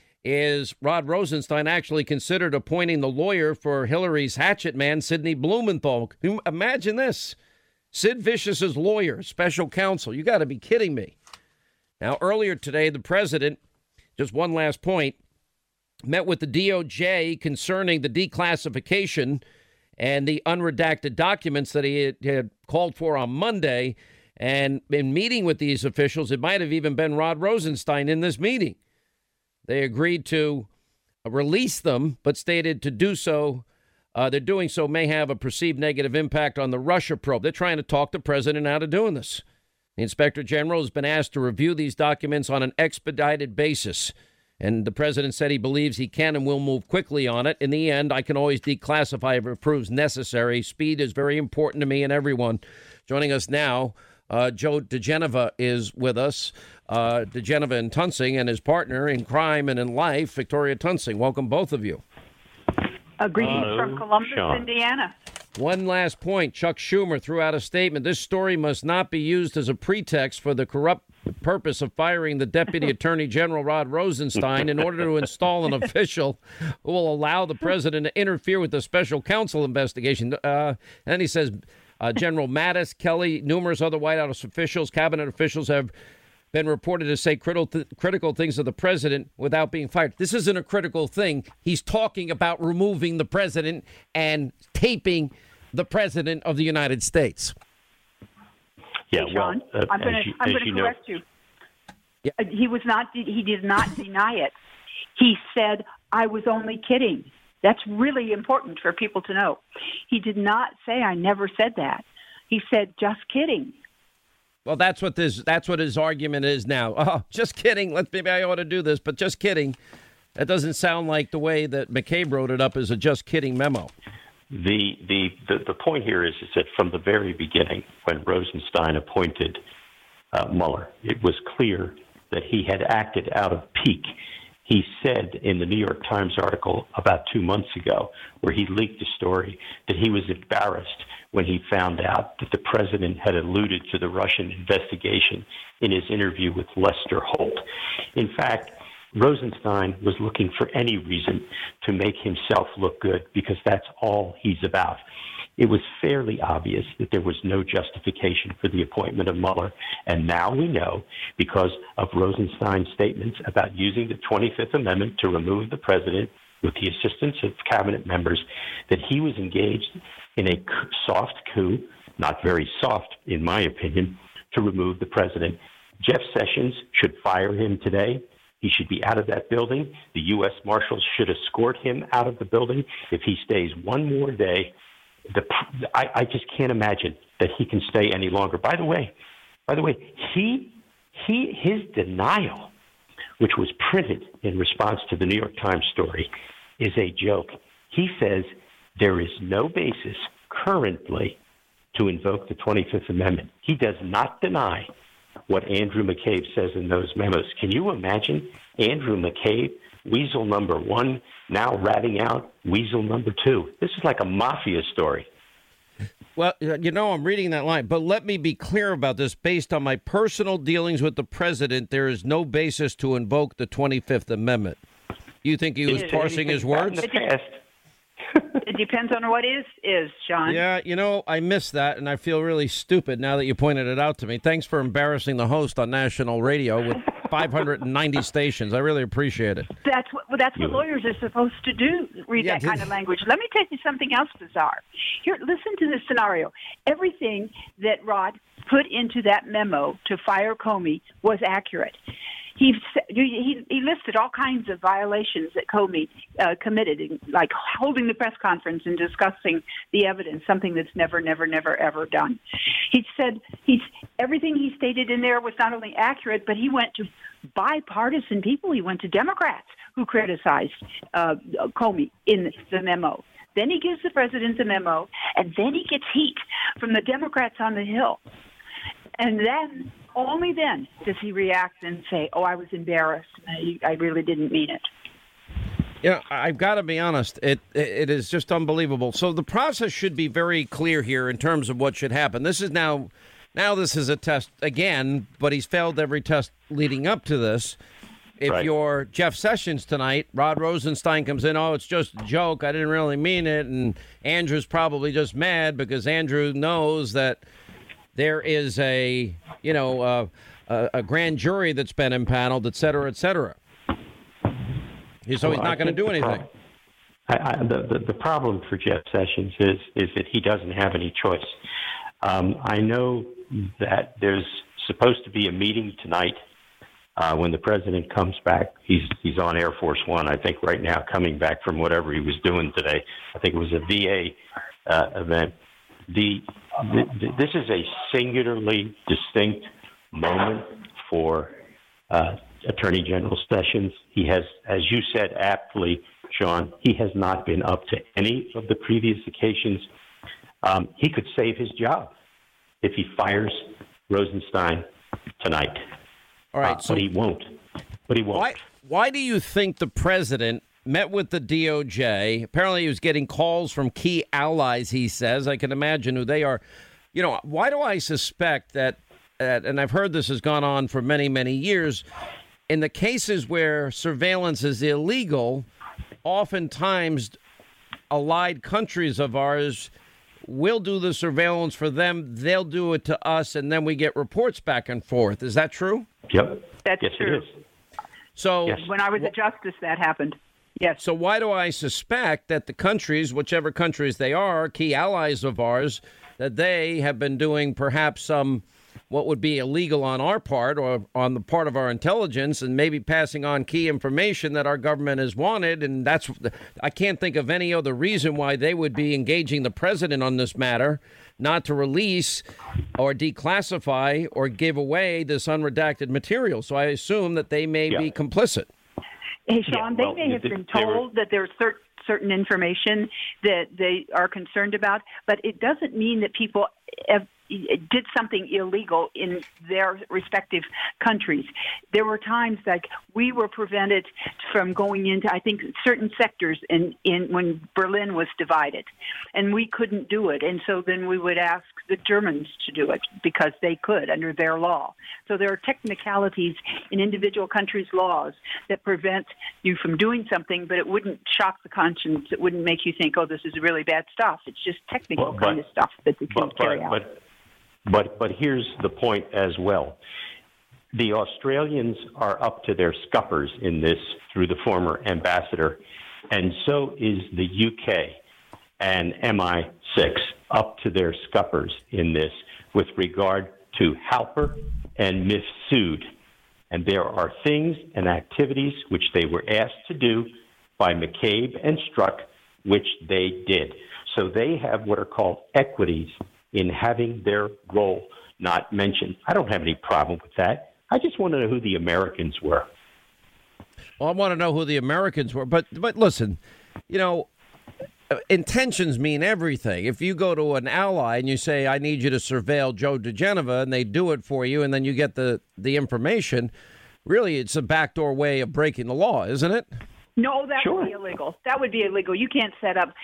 is Rod Rosenstein actually considered appointing the lawyer for Hillary's hatchet man, Sidney Blumenthal. Can you imagine this? Sid Vicious's lawyer, special counsel. You got to be kidding me. Now, earlier today, the president, just one last point, met with the DOJ concerning the declassification and the unredacted documents that he had called for on Monday. And in meeting with these officials, it might have even been Rod Rosenstein in this meeting. They agreed to release them, but stated to do so, they're doing so may have a perceived negative impact on the Russia probe. They're trying to talk the president out of doing this. The Inspector General has been asked to review these documents on an expedited basis. And the president said he believes he can and will move quickly on it. In the end, I can always declassify if it proves necessary. Speed is very important to me and everyone. Joining us now, Joe diGenova is with us. diGenova and Tunsing, and his partner in crime and in life, Victoria Tunsing. Welcome, both of you.
Greetings from Columbus, Sean. Indiana.
One last point. Chuck Schumer threw out a statement. This story must not be used as a pretext for the corrupt purpose of firing the Deputy Attorney General Rod Rosenstein in order to install an official who will allow the president to interfere with the special counsel investigation. And he says General Mattis, Kelly, numerous other White House officials, cabinet officials have been reported to say critical things of the president without being fired. This isn't a critical thing. He's talking about removing the president and taping the president of the United States.
Yeah,
Sean,
well,
I'm going to correct you.
Yeah.
He did not deny it. He said, "I was only kidding." That's really important for people to know. He did not say, "I never said that." He said, "Just kidding."
Well, that's what his argument is now. Oh, just kidding. Maybe I ought to do this, but just kidding. That doesn't sound like the way that McCabe wrote it up as a just kidding memo.
The point here is that from the very beginning, when Rosenstein appointed Mueller, it was clear that he had acted out of pique. He said in the New York Times article about 2 months ago, where he leaked a story, that he was embarrassed when he found out that the president had alluded to the Russian investigation in his interview with Lester Holt. In fact, Rosenstein was looking for any reason to make himself look good because that's all he's about. It was fairly obvious that there was no justification for the appointment of Mueller, and now we know, because of Rosenstein's statements about using the 25th Amendment to remove the president with the assistance of cabinet members, that he was engaged in a soft coup, not very soft in my opinion, to remove the president. Jeff Sessions should fire him today. He should be out of that building. The U.S. Marshals should escort him out of the building. If he stays one more day, I just can't imagine that he can stay any longer. By the way, his denial, which was printed in response to the New York Times story, is a joke. He says there is no basis currently to invoke the 25th Amendment. He does not deny what Andrew McCabe says in those memos. Can you imagine Andrew McCabe, weasel number one, now ratting out weasel number two? This is like a mafia story.
Well, I'm reading that line, but let me be clear about this. Based on my personal dealings with the president, there is no basis to invoke the 25th Amendment. You think he was parsing his words?
It depends on what is, John.
Yeah, I missed that, and I feel really stupid now that you pointed it out to me. Thanks for embarrassing the host on national radio with 590 stations. I really appreciate it.
That's what lawyers are supposed to do, read that kind of language. Let me tell you something else bizarre. Here, listen to this scenario. Everything that Rod put into that memo to fire Comey was accurate. He listed all kinds of violations that Comey committed, like holding the press conference and discussing the evidence, something that's never, ever done. He said everything he stated in there was not only accurate, but he went to bipartisan people. He went to Democrats who criticized Comey in the memo. Then he gives the president the memo, and then he gets heat from the Democrats on the Hill. And then, only then, does he react and say, "Oh, I was embarrassed. I really didn't mean it."
I've got to be honest. It is just unbelievable. So the process should be very clear here in terms of what should happen. This is now this is a test again, but he's failed every test leading up to this. If you're Jeff Sessions tonight, Rod Rosenstein comes in, "Oh, it's just a joke. I didn't really mean it." And Andrew's probably just mad because Andrew knows that there is a grand jury that's been impaneled, et cetera, et cetera. So he's not going to do anything.
The problem for Jeff Sessions is that he doesn't have any choice. I know that there's supposed to be a meeting tonight when the president comes back. He's on Air Force One, I think, right now, coming back from whatever he was doing today. I think it was a VA event. This is a singularly distinct moment for Attorney General Sessions. He has, as you said aptly, Sean, he has not been up to any of the previous occasions. He could save his job if he fires Rosenstein tonight.
All right,
but he won't.
Why do you think the president met with the DOJ? Apparently he was getting calls from key allies, he says. I can imagine who they are. Why do I suspect that, and I've heard this has gone on for many, many years, in the cases where surveillance is illegal, oftentimes allied countries of ours will do the surveillance for them, they'll do it to us, and then we get reports back and forth. Is that true?
Yep.
That's
yes,
true.
It is.
So
yes.
When I was a justice, that happened. Yes.
So why do I suspect that the countries, whichever countries they are, key allies of ours, that they have been doing perhaps some what would be illegal on our part or on the part of our intelligence, and maybe passing on key information that our government has wanted? And I can't think of any other reason why they would be engaging the president on this matter, not to release or declassify or give away this unredacted material. So I assume that they may be complicit.
Hey, Sean, they may have been told that there's certain information that they are concerned about, but it doesn't mean that people did something illegal in their respective countries. There were times like we were prevented from going into, I think, certain sectors in when Berlin was divided, and we couldn't do it. And so then we would ask the Germans to do it because they could under their law. So there are technicalities in individual countries' laws that prevent you from doing something, but it wouldn't shock the conscience. It wouldn't make you think, oh, this is really bad stuff. It's just technical kind of stuff that they can carry out.
But here's the point as well. The Australians are up to their scuppers in this through the former ambassador, and so is the UK and MI6 up to their scuppers in this with regard to Halper and Mifsud. And there are things and activities which they were asked to do by McCabe and Strzok, which they did. So they have what are called equities in having their role not mentioned. I don't have any problem with that. I just want to know who the Americans were.
Well, I want to know who the Americans were. But listen, intentions mean everything. If you go to an ally and you say, I need you to surveil Joe diGenova, and they do it for you, and then you get the information, really it's a backdoor way of breaking the law, isn't it?
No, that would be illegal. That would be illegal. You can't set up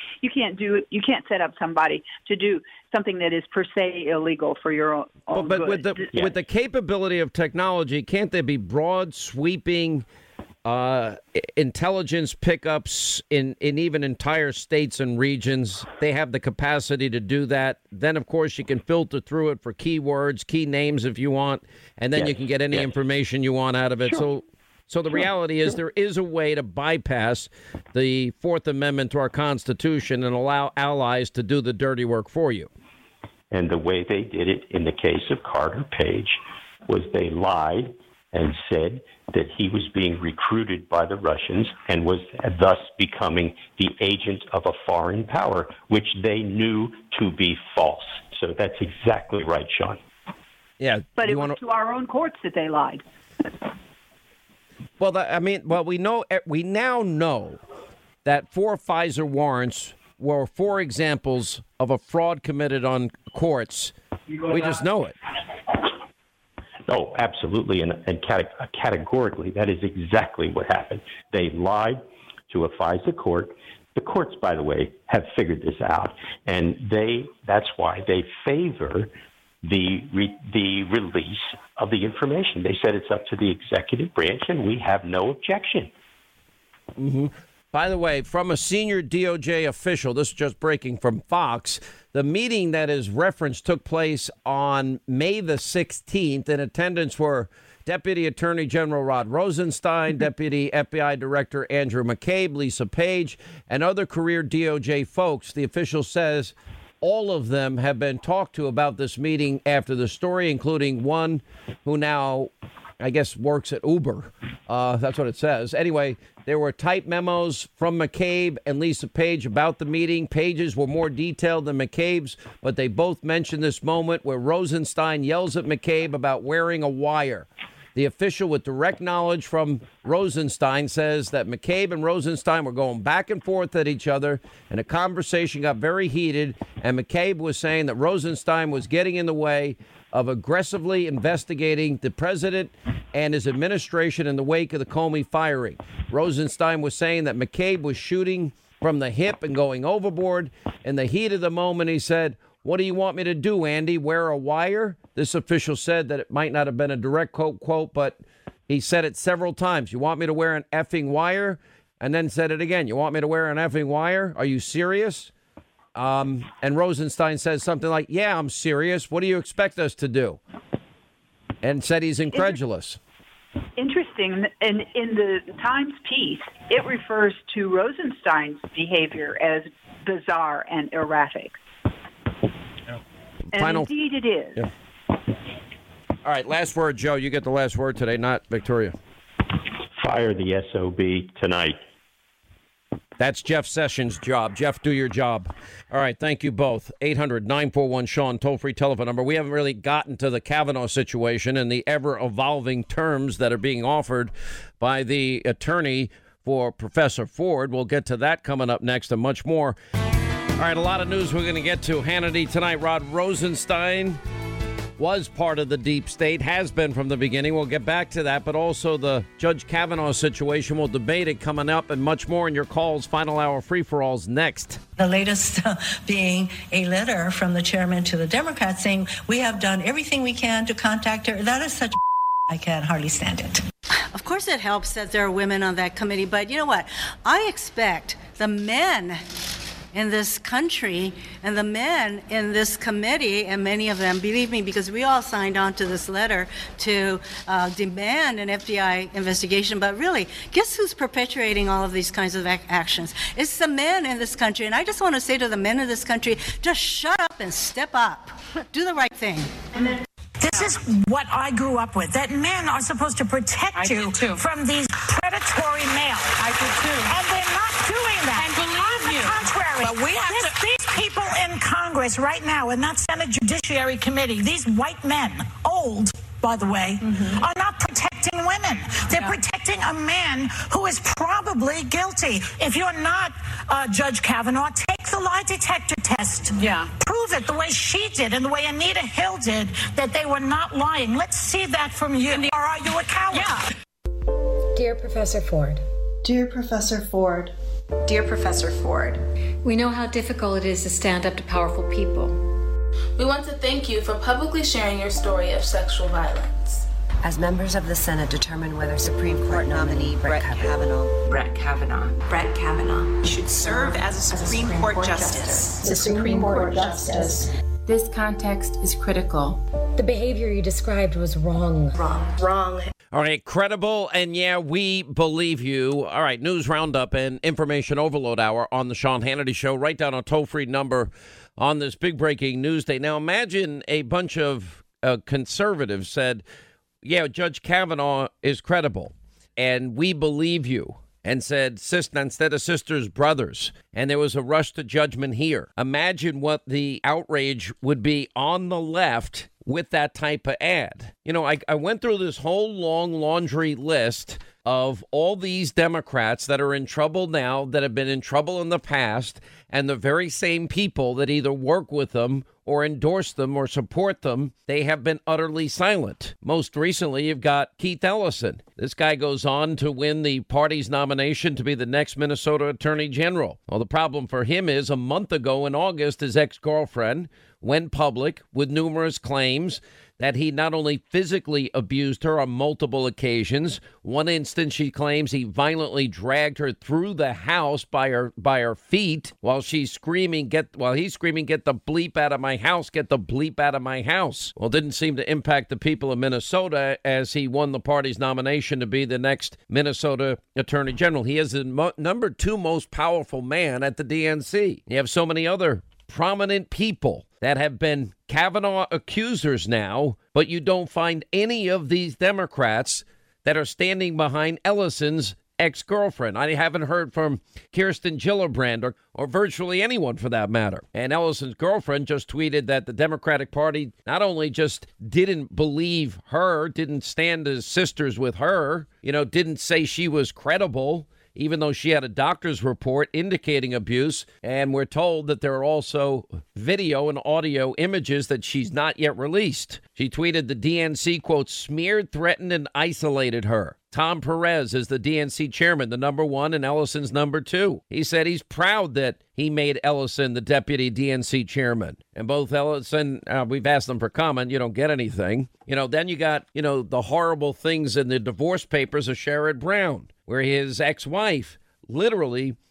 somebody to do something that is per se illegal for your own
but
good.
with the capability of technology, can't there be broad, sweeping intelligence pickups in even entire states and regions? They have the capacity to do that. Then, of course, you can filter through it for keywords, key names if you want, and then you can get any information you want out of it. So the reality is there is a way to bypass the Fourth Amendment to our Constitution and allow allies to do the dirty work for you.
And the way they did it in the case of Carter Page was they lied and said that he was being recruited by the Russians and was thus becoming the agent of a foreign power, which they knew to be false. So that's exactly right, Sean.
Yeah,
but it was to our own courts that they lied.
Well, we now know that 4 Pfizer warrants were 4 examples of a fraud committed on courts. We just know it.
Oh, absolutely, and categorically, that is exactly what happened. They lied to a FISA court. The courts, by the way, have figured this out, and that's why they favor the release of the information. They said it's up to the executive branch, and we have no objection.
Mm-hmm. By the way, from a senior DOJ official, this is just breaking from Fox, the meeting that is referenced took place on May the 16th. In attendance were Deputy Attorney General Rod Rosenstein, Deputy FBI Director Andrew McCabe, Lisa Page, and other career DOJ folks. The official says all of them have been talked to about this meeting after the story, including one who now, I guess, works at Uber. That's what it says. Anyway, there were typed memos from McCabe and Lisa Page about the meeting. Page's were more detailed than McCabe's, but they both mentioned this moment where Rosenstein yells at McCabe about wearing a wire. The official with direct knowledge from Rosenstein says that McCabe and Rosenstein were going back and forth at each other, and the conversation got very heated, and McCabe was saying that Rosenstein was getting in the way of aggressively investigating the president and his administration in the wake of the Comey firing. Rosenstein was saying that McCabe was shooting from the hip and going overboard. In the heat of the moment, he said, "What do you want me to do, Andy? Wear a wire?" This official said that it might not have been a direct quote, but he said it several times. "You want me to wear an effing wire?" And then said it again. "You want me to wear an effing wire? Are you serious?" And Rosenstein says something like, "Yeah, I'm serious. What do you expect us to do?" And said he's incredulous.
interesting. In the Times piece, it refers to Rosenstein's behavior as bizarre and erratic. And indeed it is.
Yeah. All right, last word, Joe. You get the last word today, not Victoria.
Fire the SOB tonight.
That's Jeff Sessions' job. Jeff, do your job. All right, thank you both. 800-941-SEAN, toll-free telephone number. We haven't really gotten to the Kavanaugh situation and the ever-evolving terms that are being offered by the attorney for Professor Ford. We'll get to that coming up next and much more. All right, a lot of news we're going to get to. Hannity tonight. Rod Rosenstein was part of the deep state, has been from the beginning. We'll get back to that, but also the Judge Kavanaugh situation. We'll debate it coming up and much more in your calls. Final hour free-for-alls next.
The latest being a letter from the chairman to the Democrats saying, we have done everything we can to contact her. That is such I can hardly stand it.
Of course it helps that there are women on that committee, but you know what? I expect the men in this country and the men in this committee, and many of them, believe me, because we all signed on to this letter to demand an FBI investigation. But really, guess who's perpetuating all of these kinds of actions? It's the men in this country. And I just want to say to the men in this country, just shut up and step up. Do the right thing.
This is what I grew up with, that men are supposed to protect you from these predatory males. I do too. And they're not doing that. And believe you. On the contrary, but we have these people in Congress right now, in that Senate Judiciary Committee, these white men, old, by the way, are not protecting women. They're protecting a man who is probably guilty. If you're not Judge Kavanaugh, take the lie detector test. Yeah. Prove it the way she did and the way Anita Hill did, that they were not lying. Let's see that from you. Or are you a coward? Yeah.
Dear Professor Ford.
Dear Professor Ford.
Dear Professor Ford. We know how difficult it is to stand up to powerful people.
We want to thank you for publicly sharing your story of sexual violence.
As members of the Senate determine whether Supreme Court nominee Brett Kavanaugh
should serve as a Supreme Court Justice.
The Supreme Court Justice.
This context is critical.
The behavior you described was wrong.
Wrong.
All right, credible, and yeah, we believe you. All right, news roundup and information overload hour on the Sean Hannity Show. Write down a toll-free number on this big breaking news day. Now, imagine a bunch of conservatives said, yeah, Judge Kavanaugh is credible, and we believe you, and said, instead of sisters, brothers, and there was a rush to judgment here. Imagine what the outrage would be on the left with that type of ad. You know, I went through this whole long laundry list of all these Democrats that are in trouble now, that have been in trouble in the past, and the very same people that either work with them or endorse them or support them, they have been utterly silent. Most recently, you've got Keith Ellison. This guy goes on to win the party's nomination to be the next Minnesota Attorney General. Well, the problem for him is a month ago in August, his ex-girlfriend went public with numerous claims that he not only physically abused her on multiple occasions. One instance, she claims he violently dragged her through the house by her feet while he's screaming, get the bleep out of my house, get the bleep out of my house. Well, it didn't seem to impact the people of Minnesota as he won the party's nomination to be the next Minnesota Attorney General. He is the number 2 most powerful man at the DNC. You have so many other prominent people that have been Kavanaugh accusers now, but you don't find any of these Democrats that are standing behind Ellison's ex-girlfriend. I haven't heard from Kirsten Gillibrand or virtually anyone for that matter. And Ellison's girlfriend just tweeted that the Democratic Party not only just didn't believe her, didn't stand as sisters with her, didn't say she was credible, even though she had a doctor's report indicating abuse. And we're told that there are also video and audio images that she's not yet released. She tweeted the DNC, quote, smeared, threatened, and isolated her. Tom Perez is the DNC chairman, the number 1 and Ellison's number 2. He said he's proud that he made Ellison the deputy DNC chairman. And both Ellison, we've asked them for comment, you don't get anything. Then you got, the horrible things in the divorce papers of Sherrod Brown, where his ex-wife literally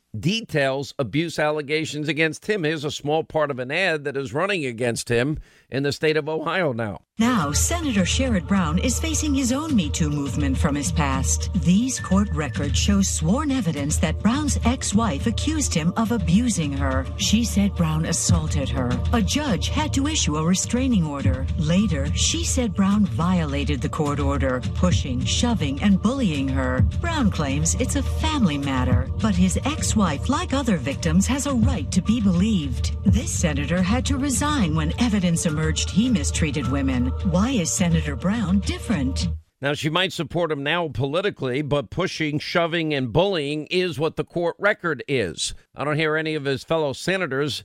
details abuse allegations against him. Here's a small part of an ad that is running against him in the state of Ohio now.
Now, Senator Sherrod Brown is facing his own Me Too movement from his past. These court records show sworn evidence that Brown's ex-wife accused him of abusing her. She said Brown assaulted her. A judge had to issue a restraining order. Later, she said Brown violated the court order, pushing, shoving, and bullying her. Brown claims it's a family matter, but his ex-wife, like other victims, has a right to be believed. This senator had to resign when evidence emerged he mistreated women. Why is Senator Brown different?
Now, she might support him now politically, but pushing, shoving, and bullying is what the court record is. I don't hear any of his fellow senators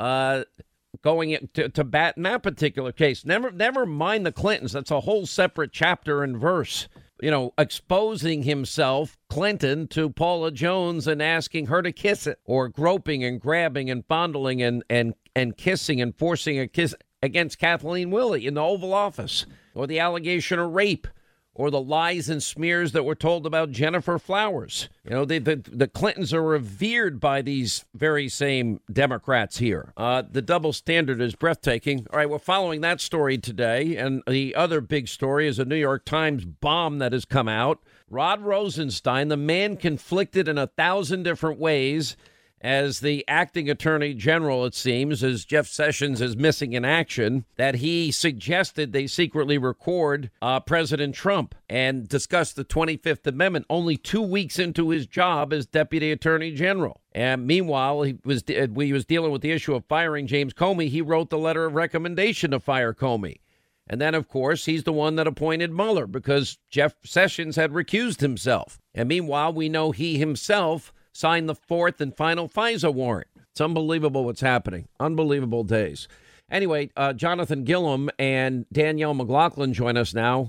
going to bat in that particular case. Never mind the Clintons. That's a whole separate chapter and verse. You know, exposing himself, Clinton, to Paula Jones and asking her to kiss it, or groping and grabbing and fondling and kissing and forcing a kiss against Kathleen Willey in the Oval Office, or the allegation of rape, or the lies and smears that were told about Jennifer Flowers. You know, the Clintons are revered by these very same Democrats here. The double standard is breathtaking. All right, we're following that story today. And the other big story is a New York Times bomb that has come out. Rod Rosenstein, the man conflicted in 1,000 different ways as the acting attorney general, it seems, as Jeff Sessions is missing in action, that he suggested they secretly record President Trump and discuss the 25th Amendment only 2 weeks into his job as deputy attorney general. And meanwhile, he was dealing with the issue of firing James Comey. He wrote the letter of recommendation to fire Comey. And then, of course, he's the one that appointed Mueller because Jeff Sessions had recused himself. And meanwhile, we know he himself signed the fourth and final FISA warrant. It's unbelievable what's happening. Unbelievable days. Anyway, Jonathan Gilliam and Danielle McLaughlin join us now.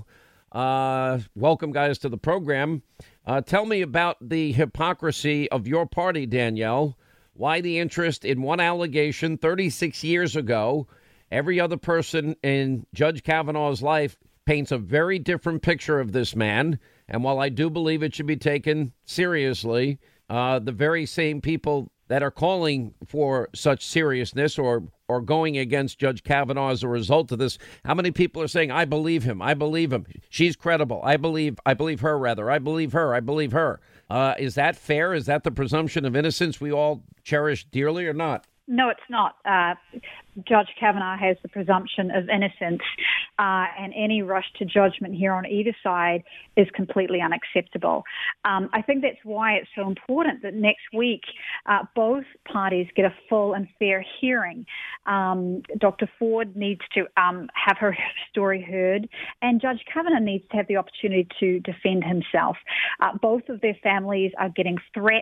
Welcome, guys, to the program. Tell me about the hypocrisy of your party, Danielle. Why the interest in one allegation 36 years ago? Every other person in Judge Kavanaugh's life paints a very different picture of this man. And while I do believe it should be taken seriously, the very same people that are calling for such seriousness or going against Judge Kavanaugh as a result of this, how many people are saying, I believe him, I believe him, she's credible, I believe her, rather, I believe her. Is that fair? Is that the presumption of innocence we all cherish dearly or not?
No, it's not. Judge Kavanaugh has the presumption of innocence, and any rush to judgment here on either side is completely unacceptable. I think that's why it's so important that next week both parties get a full and fair hearing. Dr. Ford needs to have her story heard, and Judge Kavanaugh needs to have the opportunity to defend himself. Both of their families are getting threats.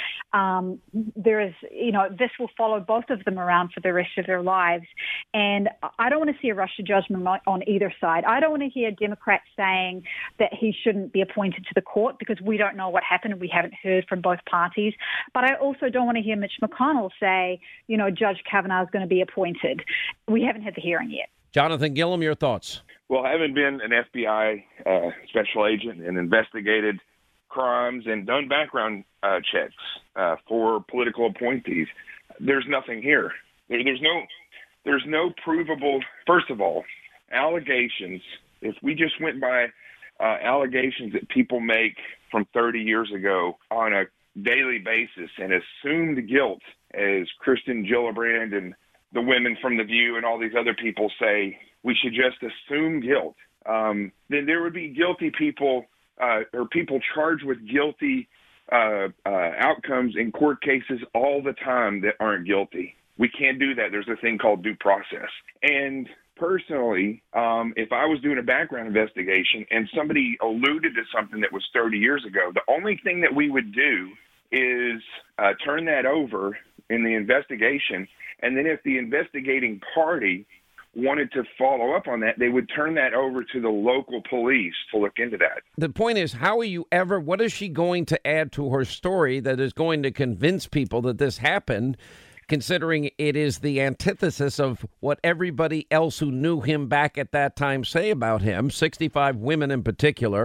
This will follow both of them around for the rest of their lives. And I don't want to see a rush to judgment on either side. I don't want to hear Democrats saying that he shouldn't be appointed to the court because we don't know what happened and we haven't heard from both parties. But I also don't want to hear Mitch McConnell say, Judge Kavanaugh is going to be appointed. We haven't had the hearing yet.
Jonathan Gilliam, your thoughts?
Well, having been an FBI special agent and investigated crimes and done background checks for political appointees, there's nothing here. There's no provable, first of all, allegations. If we just went by allegations that people make from 30 years ago on a daily basis and assumed guilt, as Kristen Gillibrand and the women from The View and all these other people say, we should just assume guilt, then there would be guilty people or people charged with guilty outcomes in court cases all the time that aren't guilty. We can't do that. There's a thing called due process. And personally, if I was doing a background investigation and somebody alluded to something that was 30 years ago, the only thing that we would do is turn that over in the investigation. And then if the investigating party wanted to follow up on that, they would turn that over to the local police to look into that.
The point is, what is she going to add to her story that is going to convince people that this happened, considering it is the antithesis of what everybody else who knew him back at that time say about him, 65 women in particular,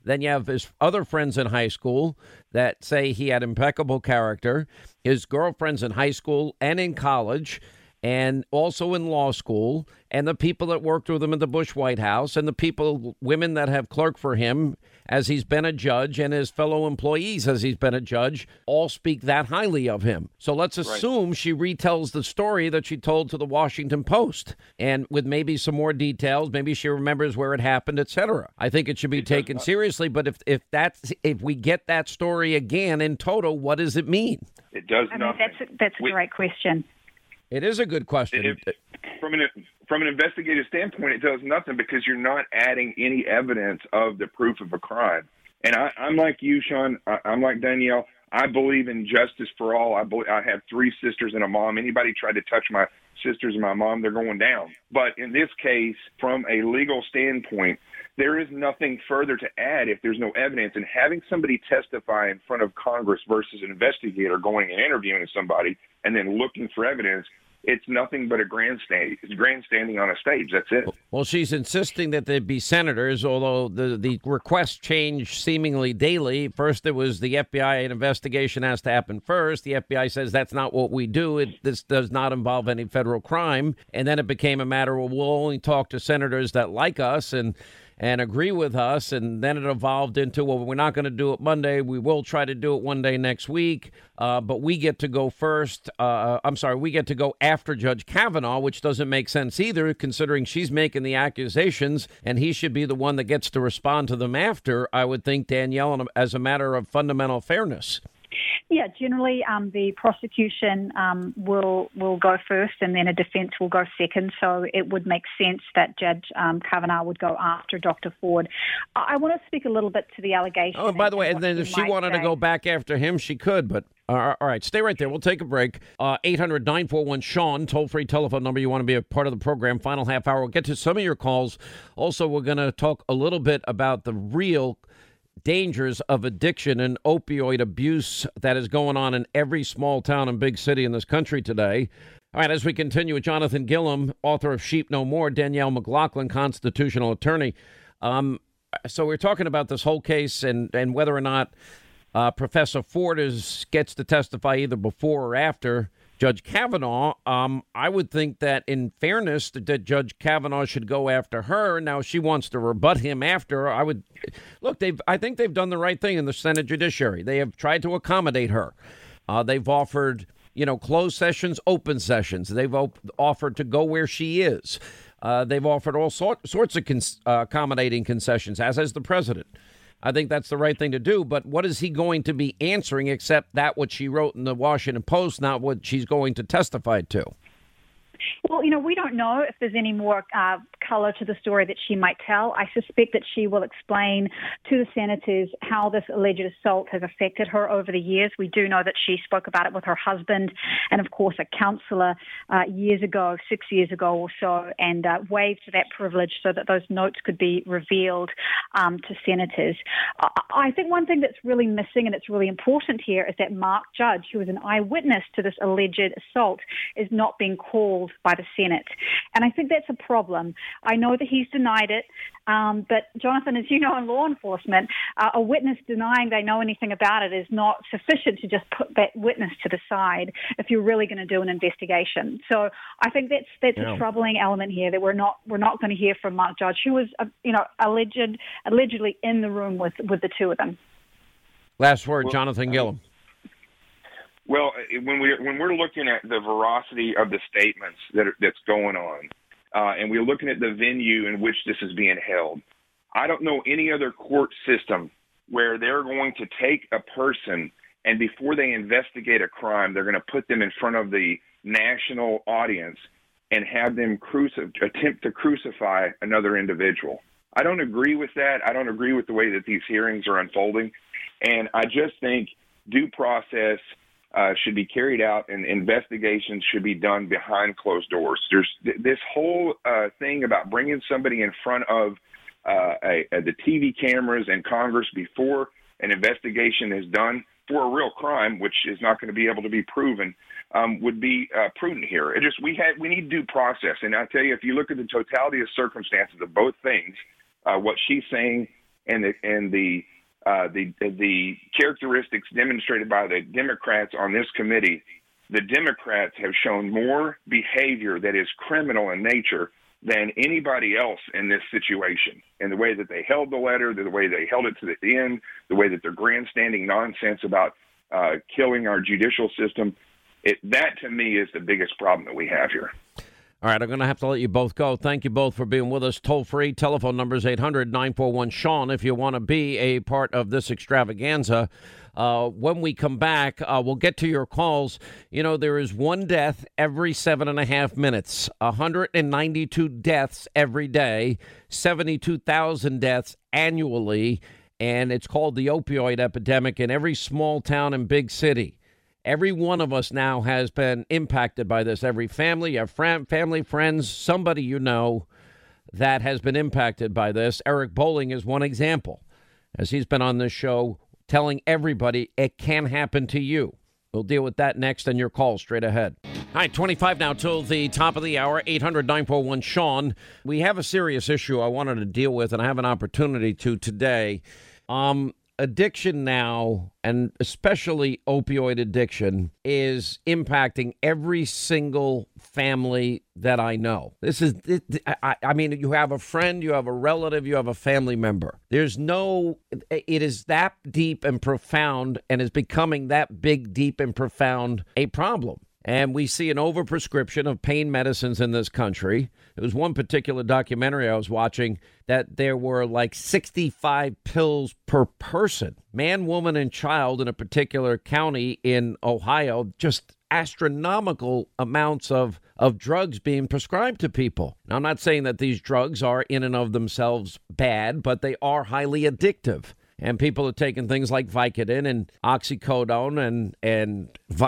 Then you have his other friends in high school that say he had impeccable character, his girlfriends in high school and in college, and also in law school, and the people that worked with him at the Bush White House, and the women that have clerked for him as he's been a judge, and his fellow employees as he's been a judge, all speak that highly of him. So let's assume she retells the story that she told to the Washington Post, and with maybe some more details, maybe she remembers where it happened, etc. I think it should be taken seriously, but if we get that story again in toto, what does it mean?
It does not.
That's a great question.
It is a good question.
From an investigative standpoint, it does nothing because you're not adding any evidence of the proof of a crime. And I'm like you, Sean. I'm like Danielle. I believe in justice for all. I have 3 sisters and a mom. Anybody tried to touch my sisters and my mom, they're going down. But in this case, from a legal standpoint, there is nothing further to add if there's no evidence. And having somebody testify in front of Congress versus an investigator going and interviewing somebody and then looking for evidence, it's nothing but a grandstand. It's grandstanding on a stage. That's it.
Well, she's insisting that they be senators, although the requests change seemingly daily. First, it was the FBI investigation has to happen first. The FBI says that's not what we do. This does not involve any federal crime. And then it became a matter of we'll only talk to senators that like us and agree with us, and then it evolved into, well, we're not going to do it Monday. We will try to do it one day next week, but we get to go first. We get to go after Judge Kavanaugh, which doesn't make sense either, considering she's making the accusations, and he should be the one that gets to respond to them after, I would think, Danielle, as a matter of fundamental fairness.
Yeah, generally the prosecution will go first and then a defense will go second. So it would make sense that Judge Kavanaugh would go after Dr. Ford. I want to speak a little bit to the allegation.
Oh, by the way, and then if she wanted to go back after him, she could. But all right, stay right there. We'll take a break. 800-941-SEAN, toll-free telephone number. You want to be a part of the program. Final half hour. We'll get to some of your calls. Also, we're going to talk a little bit about the real dangers of addiction and opioid abuse that is going on in every small town and big city in this country today. All right, as we continue with Jonathan Gilliam, author of Sheep No More, Danielle McLaughlin, constitutional attorney. So we're talking about this whole case and whether or not Professor Ford gets to testify either before or after Judge Kavanaugh. I would think that in fairness that Judge Kavanaugh should go after her. Now, she wants to rebut him after. I think they've done the right thing in the Senate Judiciary. They have tried to accommodate her. They've offered, closed sessions, open sessions. They've offered to go where she is. They've offered all sorts of accommodating concessions, as has the president. I think that's the right thing to do. But what is he going to be answering except that what she wrote in the Washington Post, not what she's going to testify to?
Well, we don't know if there's any more color to the story that she might tell. I suspect that she will explain to the senators how this alleged assault has affected her over the years. We do know that she spoke about it with her husband and, of course, a counselor 6 years ago or so, and waived that privilege so that those notes could be revealed to senators. I think one thing that's really missing and it's really important here is that Mark Judge, who was an eyewitness to this alleged assault, is not being called by the Senate. And I think that's a problem. I know that he's denied it, but Jonathan, as you know, in law enforcement, a witness denying they know anything about it is not sufficient to just put that witness to the side if you're really going to do an investigation. So I think that's a troubling element here, that we're not going to hear from Mark Judge, who was allegedly in the room with the two of them.
Last word, Jonathan Gilliam.
Well, when we're looking at the veracity of the statements that's going on, and we're looking at the venue in which this is being held, I don't know any other court system where they're going to take a person and before they investigate a crime, they're going to put them in front of the national audience and have them attempt to crucify another individual. I don't agree with that. I don't agree with the way that these hearings are unfolding. And I just think due process should be carried out and investigations should be done behind closed doors. There's this whole thing about bringing somebody in front of the TV cameras and Congress before an investigation is done for a real crime, which is not going to be able to be proven, would be prudent here. We need due process. And I tell you, if you look at the totality of circumstances of both things, what she's saying and the characteristics demonstrated by the Democrats on this committee, the Democrats have shown more behavior that is criminal in nature than anybody else in this situation. And the way that they held the letter, the way they held it to the end, the way that they're grandstanding nonsense about killing our judicial system, that to me is the biggest problem that we have here.
All right, I'm going to have to let you both go. Thank you both for being with us. Toll-free telephone number is 800-941-SEAN if you want to be a part of this extravaganza. When we come back, we'll get to your calls. You know, there is one death every 7.5 minutes, 192 deaths every day, 72,000 deaths annually, and it's called the opioid epidemic in every small town and big city. Every one of us now has been impacted by this. Every family, you have family, friends, somebody you know that has been impacted by this. Eric Bolling is one example, as he's been on this show telling everybody it can happen to you. We'll deal with that next and your call straight ahead. All right, 25 now till the top of the hour, 800-941-SEAN. We have a serious issue I wanted to deal with, and I have an opportunity to today. Addiction now, and especially opioid addiction, is impacting every single family that I know. I mean, you have a friend, you have a relative, you have a family member. It is that deep and profound, and is becoming that big, deep, and profound a problem. And we see an overprescription of pain medicines in this country. There was one particular documentary I was watching that there were like 65 pills per person, man, woman, and child in a particular county in Ohio, just astronomical amounts of drugs being prescribed to people. Now, I'm not saying that these drugs are in and of themselves bad, but they are highly addictive. And people are taking things like Vicodin and oxycodone and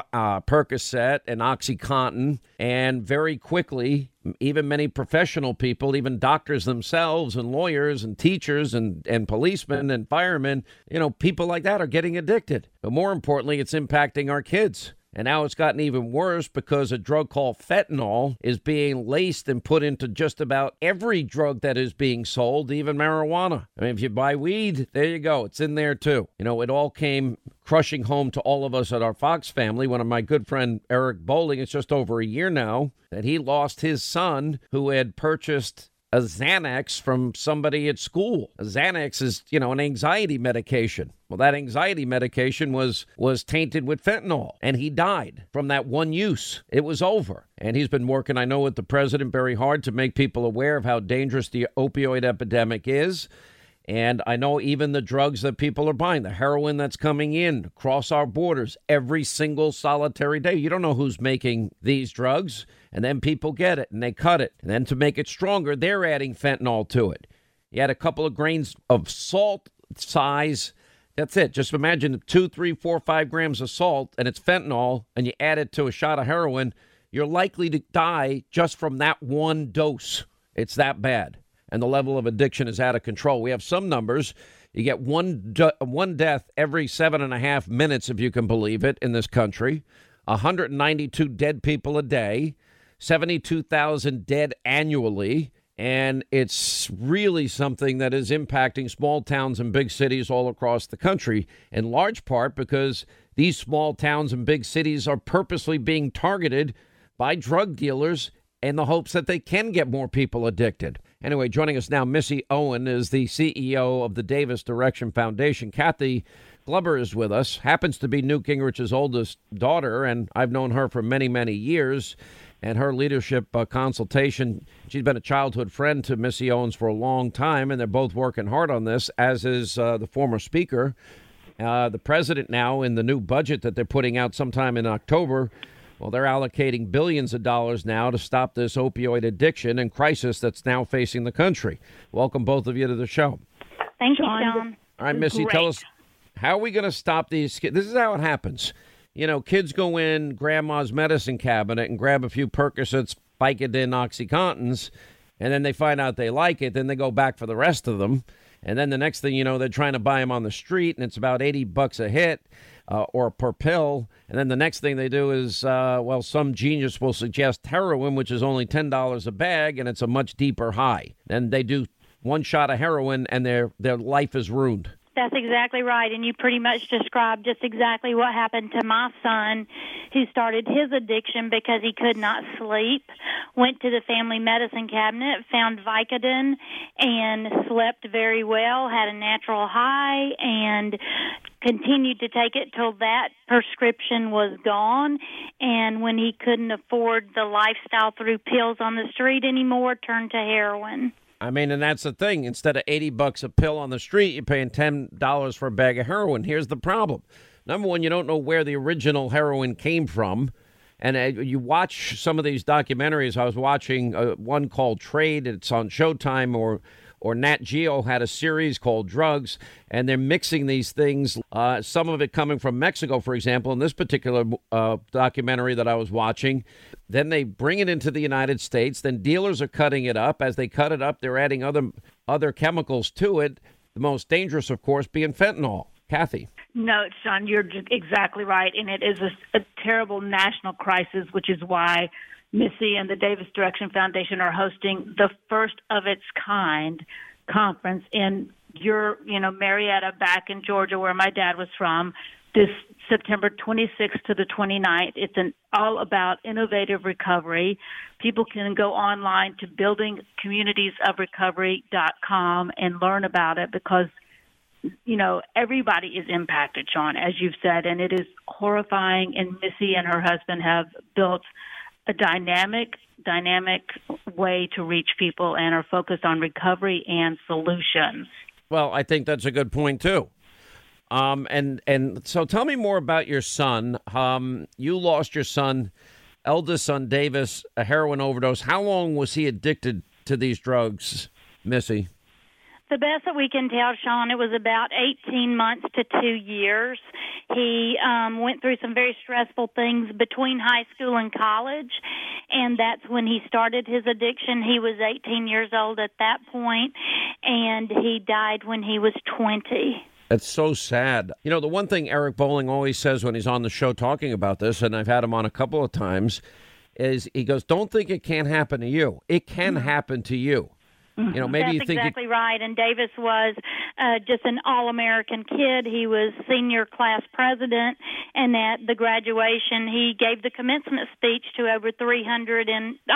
Percocet and OxyContin. And very quickly, even many professional people, even doctors themselves and lawyers and teachers and policemen and firemen, people like that are getting addicted. But more importantly, it's impacting our kids. And now it's gotten even worse because a drug called fentanyl is being laced and put into just about every drug that is being sold, even marijuana. I mean, if you buy weed, there you go. It's in there, too. It all came crushing home to all of us at our Fox family. One of my good friend, Eric Bolling, it's just over a year now that he lost his son who had purchased a Xanax from somebody at school. A Xanax is, an anxiety medication. Well, that anxiety medication was tainted with fentanyl, and he died from that one use. It was over. And he's been working, I know, with the president very hard to make people aware of how dangerous the opioid epidemic is. And I know even the drugs that people are buying, the heroin that's coming in across our borders every single solitary day. You don't know who's making these drugs. And then people get it and they cut it. And then to make it stronger, they're adding fentanyl to it. You add a couple of grains of salt size. That's it. Just imagine 2, 3, 4, 5 grams of salt and it's fentanyl, and you add it to a shot of heroin. You're likely to die just from that one dose. It's that bad. And the level of addiction is out of control. We have some numbers. You get one death every 7.5 minutes, if you can believe it, in this country. 192 dead people a day. 72,000 dead annually. And it's really something that is impacting small towns and big cities all across the country, in large part because these small towns and big cities are purposely being targeted by drug dealers in the hopes that they can get more people addicted. Anyway, joining us now, Missy Owen is the CEO of the Davis Direction Foundation. Kathy Glover is with us, happens to be Newt Gingrich's oldest daughter, and I've known her for many, many years. And her leadership consultation, she's been a childhood friend to Missy Owens for a long time, and they're both working hard on this, as is the former speaker. The president now, in the new budget that they're putting out sometime in October, well, they're allocating billions of dollars now to stop this opioid addiction and crisis that's now facing the country. Welcome, both of you, to the show.
Thank you, Sean.
All right, Missy, tell us, how are we going to stop these kids? This is how it happens. Kids go in grandma's medicine cabinet and grab a few Percocets, Vicodin, OxyContins, and then they find out they like it. Then they go back for the rest of them. And then the next thing you know, they're trying to buy them on the street, and it's about $80 a hit or per pill. And then the next thing they do is, some genius will suggest heroin, which is only $10 a bag, and it's a much deeper high. And they do one shot of heroin and their life is ruined.
That's exactly right, and you pretty much described just exactly what happened to my son, who started his addiction because he could not sleep, went to the family medicine cabinet, found Vicodin, and slept very well, had a natural high, and continued to take it till that prescription was gone, and when he couldn't afford the lifestyle through pills on the street anymore, turned to heroin.
I mean, and that's the thing. Instead of $80 a pill on the street, you're paying $10 for a bag of heroin. Here's the problem. Number one, you don't know where the original heroin came from. And you watch some of these documentaries. I was watching one called Trade. It's on Showtime, or Nat Geo had a series called Drugs, and they're mixing these things, some of it coming from Mexico, for example, in this particular documentary that I was watching. Then they bring it into the United States. Then dealers are cutting it up. As they cut it up, they're adding other chemicals to it, the most dangerous, of course, being fentanyl. Kathy.
No, Sean, you're exactly right, and it is a terrible national crisis, which is why Missy and the Davis Direction Foundation are hosting the first of its kind conference in Marietta, back in Georgia, where my dad was from, this September 26th to the 29th. It's all about innovative recovery. People can go online to buildingcommunitiesofrecovery.com and learn about it because, everybody is impacted, Sean, as you've said, and it is horrifying. And Missy and her husband have built a dynamic way to reach people and are focused on recovery and solutions.
Well, I think that's a good point, too. And so tell me more about your son. You lost your son, eldest son, Davis, a heroin overdose. How long was he addicted to these drugs, Missy?
The best that we can tell, Sean, it was about 18 months to 2 years. He went through some very stressful things between high school and college, and that's when he started his addiction. He was 18 years old at that point, and he died when he was 20.
That's so sad. The one thing Eric Bolling always says when he's on the show talking about this, and I've had him on a couple of times, is he goes, don't think it can't happen to you. It can happen to you. Maybe
That's
you think
exactly right. And Davis was just an all-American kid. He was senior class president, and at the graduation, he gave the commencement speech to over 3,000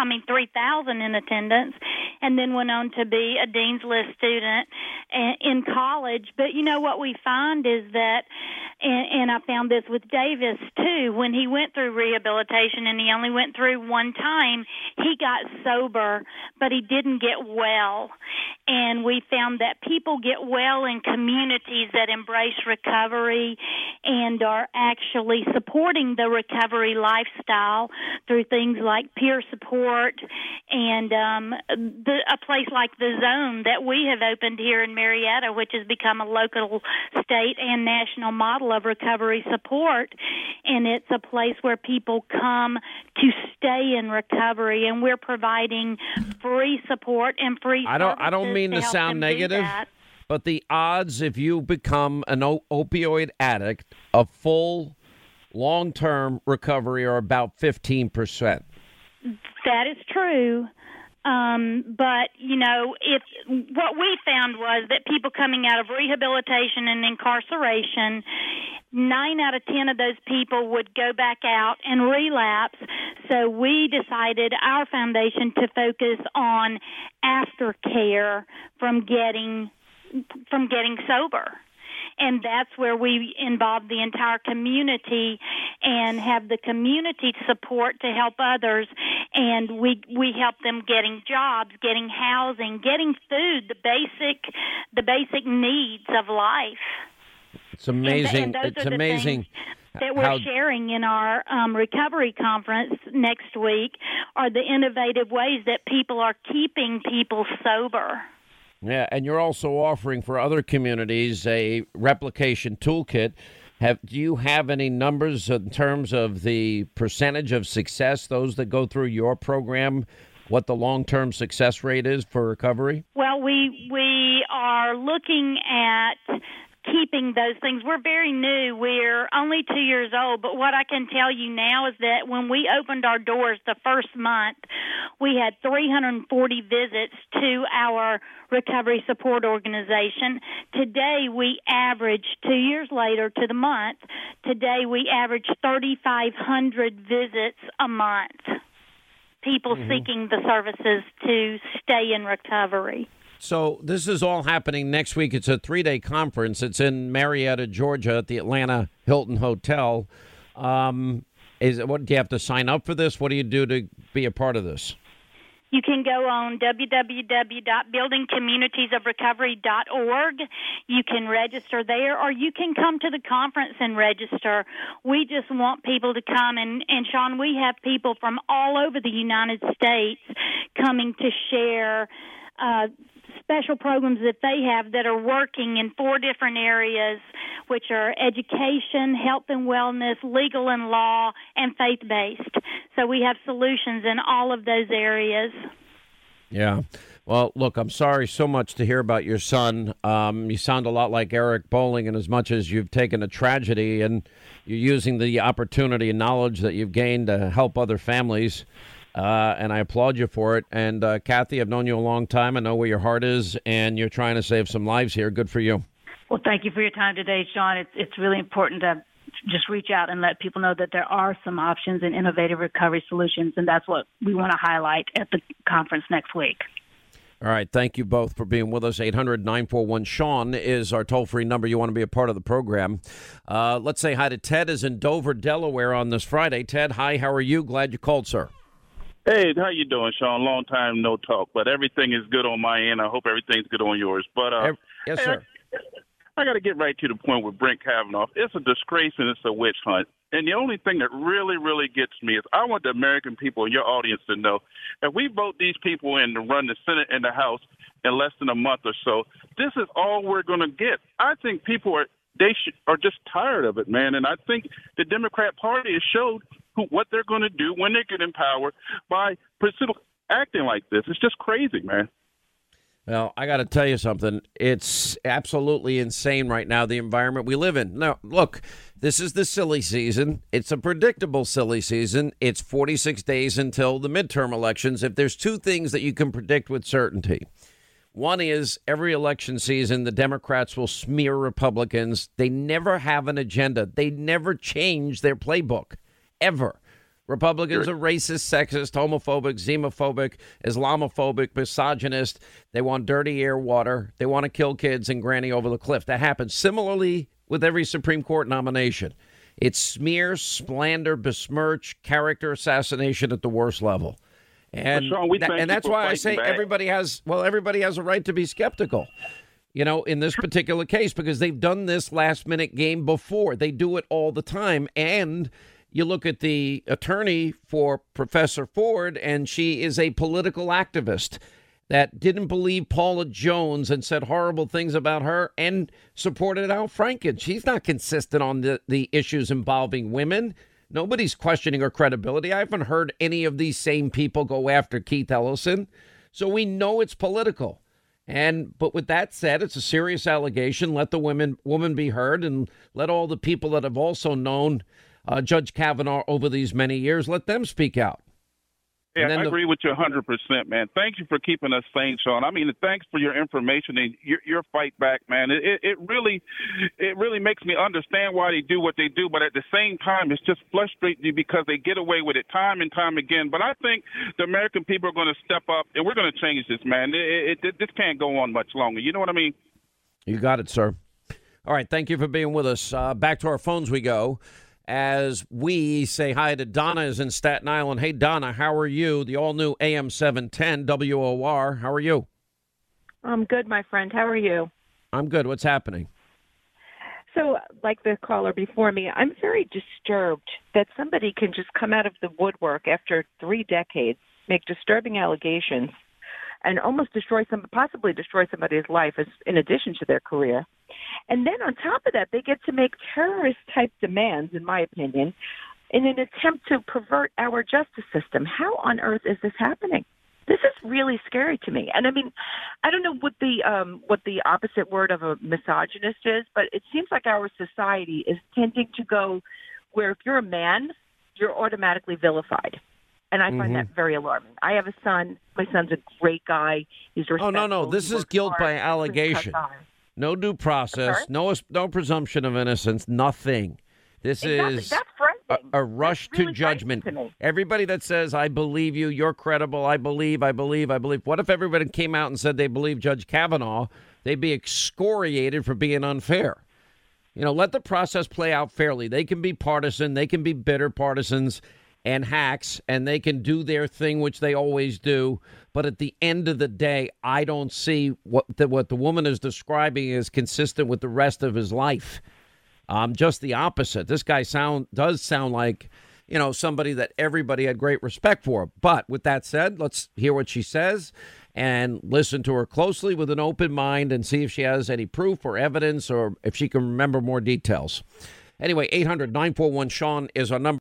in attendance, and then went on to be a Dean's List student in college. But what we find is that, and I found this with Davis too, when he went through rehabilitation, and he only went through one time, he got sober, but he didn't get well. And we found that people get well in communities that embrace recovery and are actually supporting the recovery lifestyle through things like peer support and a place like The Zone that we have opened here in Marietta, which has become a local, state, and national model of recovery support. And it's a place where people come to stay in recovery, and we're providing free support and free
I don't mean to sound negative, but the odds if you become an opioid addict of full long-term recovery are about 15%.
That is true. But, if what we found was that people coming out of rehabilitation and incarceration, 9 out of 10 of those people would go back out and relapse. So we decided, our foundation, to focus on aftercare from getting sober. And that's where we involve the entire community and have the community support to help others. And we help them getting jobs, getting housing, getting food, the basic needs of life.
It's amazing.
It's
amazing
that we're sharing in our recovery conference next week are the innovative ways that people are keeping people sober.
Yeah, and you're also offering for other communities a replication toolkit. Do you have any numbers in terms of the percentage of success, those that go through your program, what the long-term success rate is for recovery?
Well, we are looking at keeping those things. We're very new. We're only 2 years old, but what I can tell you now is that when we opened our doors the first month, we had 340 visits to our recovery support organization. Today, we average, 2 years later to the month, today we average 3,500 visits a month. People seeking the services to stay in recovery.
So this is all happening next week. It's a 3-day conference. It's in Marietta, Georgia, at the Atlanta Hilton Hotel. What do you have to sign up for this? What do you do to be a part of this?
You can go on www.buildingcommunitiesofrecovery.org. You can register there, or you can come to the conference and register. We just want people to come. And Sean, we have people from all over the United States coming to share special programs that they have that are working in 4 different areas, which are education, health and wellness, legal and law, and faith-based. So we have solutions in all of those areas.
Yeah. Well, look, I'm sorry so much to hear about your son. You sound a lot like Eric Bolling in as much as you've taken a tragedy and you're using the opportunity and knowledge that you've gained to help other families. And I applaud you for it. And Kathy, I've known you a long time. I know where your heart is, and you're trying to save some lives here. Good for you.
Well, thank you for your time today, Sean. It's really important to just reach out and let people know that there are some options and innovative recovery solutions, and that's what we want to highlight at the conference next week.
All right. Thank you both for being with us. 800-941-SEAN is our toll-free number. You want to be a part of the program. Let's say hi to Ted, is in Dover, Delaware on this Friday. Ted, hi. How are you? Glad you called, sir.
Hey, how you doing, Sean? Long time no talk, but everything is good on my end. I hope everything's good on yours. But
yes, sir.
I got to get right to the point with Brett Kavanaugh. It's a disgrace and it's a witch hunt. And the only thing that really, really gets me is I want the American people and your audience to know if we vote these people in to run the Senate and the House in less than a month or so, this is all we're going to get. I think people are just tired of it, man. And I think the Democrat Party has showed what they're going to do when they get in power by acting like this. It's just crazy, man.
Well, I got to tell you something. It's absolutely insane right now, the environment we live in. Now, look, this is the silly season. It's a predictable silly season. It's 46 days until the midterm elections. If there's 2 things that you can predict with certainty, one is every election season, the Democrats will smear Republicans. They never have an agenda. They never change their playbook, ever. Republicans are racist, sexist, homophobic, xenophobic, Islamophobic, misogynist. They want dirty air, water. They want to kill kids and granny over the cliff. That happens similarly with every Supreme Court nomination. It's smear, slander, besmirch, character assassination at the worst level. And,
Sean,
and that's why I say everybody has a right to be skeptical, you know, in this particular case, because they've done this last-minute game before. They do it all the time. And you look at the attorney for Professor Ford, and she is a political activist that didn't believe Paula Jones and said horrible things about her and supported Al Franken. She's not consistent on the issues involving women. Nobody's questioning her credibility. I haven't heard any of these same people go after Keith Ellison. So we know it's political. But with that said, it's a serious allegation. Let the woman be heard, and let all the people that have also known Judge Kavanaugh over these many years, let them speak out.
Yeah, I agree with you 100%, man. Thank you for keeping us sane, Sean. I mean, thanks for your information and your fight back, man. It really makes me understand why they do what they do, but at the same time, it's just frustrating me because they get away with it time and time again. But I think the American people are going to step up, and we're going to change this, man. This can't go on much longer. You know what I mean? You got it, sir.
All right, thank you for being with us. Back to our phones we go, as we say hi to Donna is in Staten Island. Hey, Donna, how are you? The all-new AM 710 WOR. How are you?
I'm good, my friend. How are you?
I'm good. What's happening?
So, like the caller before me, I'm very disturbed that somebody can just come out of the woodwork after 3 decades, make disturbing allegations, and almost possibly destroy somebody's life in addition to their career. And then on top of that, they get to make terrorist-type demands, in my opinion, in an attempt to pervert our justice system. How on earth is this happening? This is really scary to me. And I mean, I don't know what the opposite word of a misogynist is, but it seems like our society is tending to go where if you're a man, you're automatically vilified. And I find that very alarming. I have a son. My son's a great guy. He's respectful.
Oh, no. This is guilt by allegation. No due process. No presumption of innocence. Nothing. This is a rush to judgment. Everybody that says, I believe you, you're credible, I believe. What if everybody came out and said they believe Judge Kavanaugh? They'd be excoriated for being unfair. Let the process play out fairly. They can be partisan. They can be bitter partisans and hacks, and they can do their thing, which they always do. But at the end of the day, I don't see what the woman is describing is consistent with the rest of his life. Just the opposite. This guy does sound like, somebody that everybody had great respect for. But with that said, let's hear what she says and listen to her closely with an open mind and see if she has any proof or evidence or if she can remember more details. Anyway, 800-941-SEAN is our number.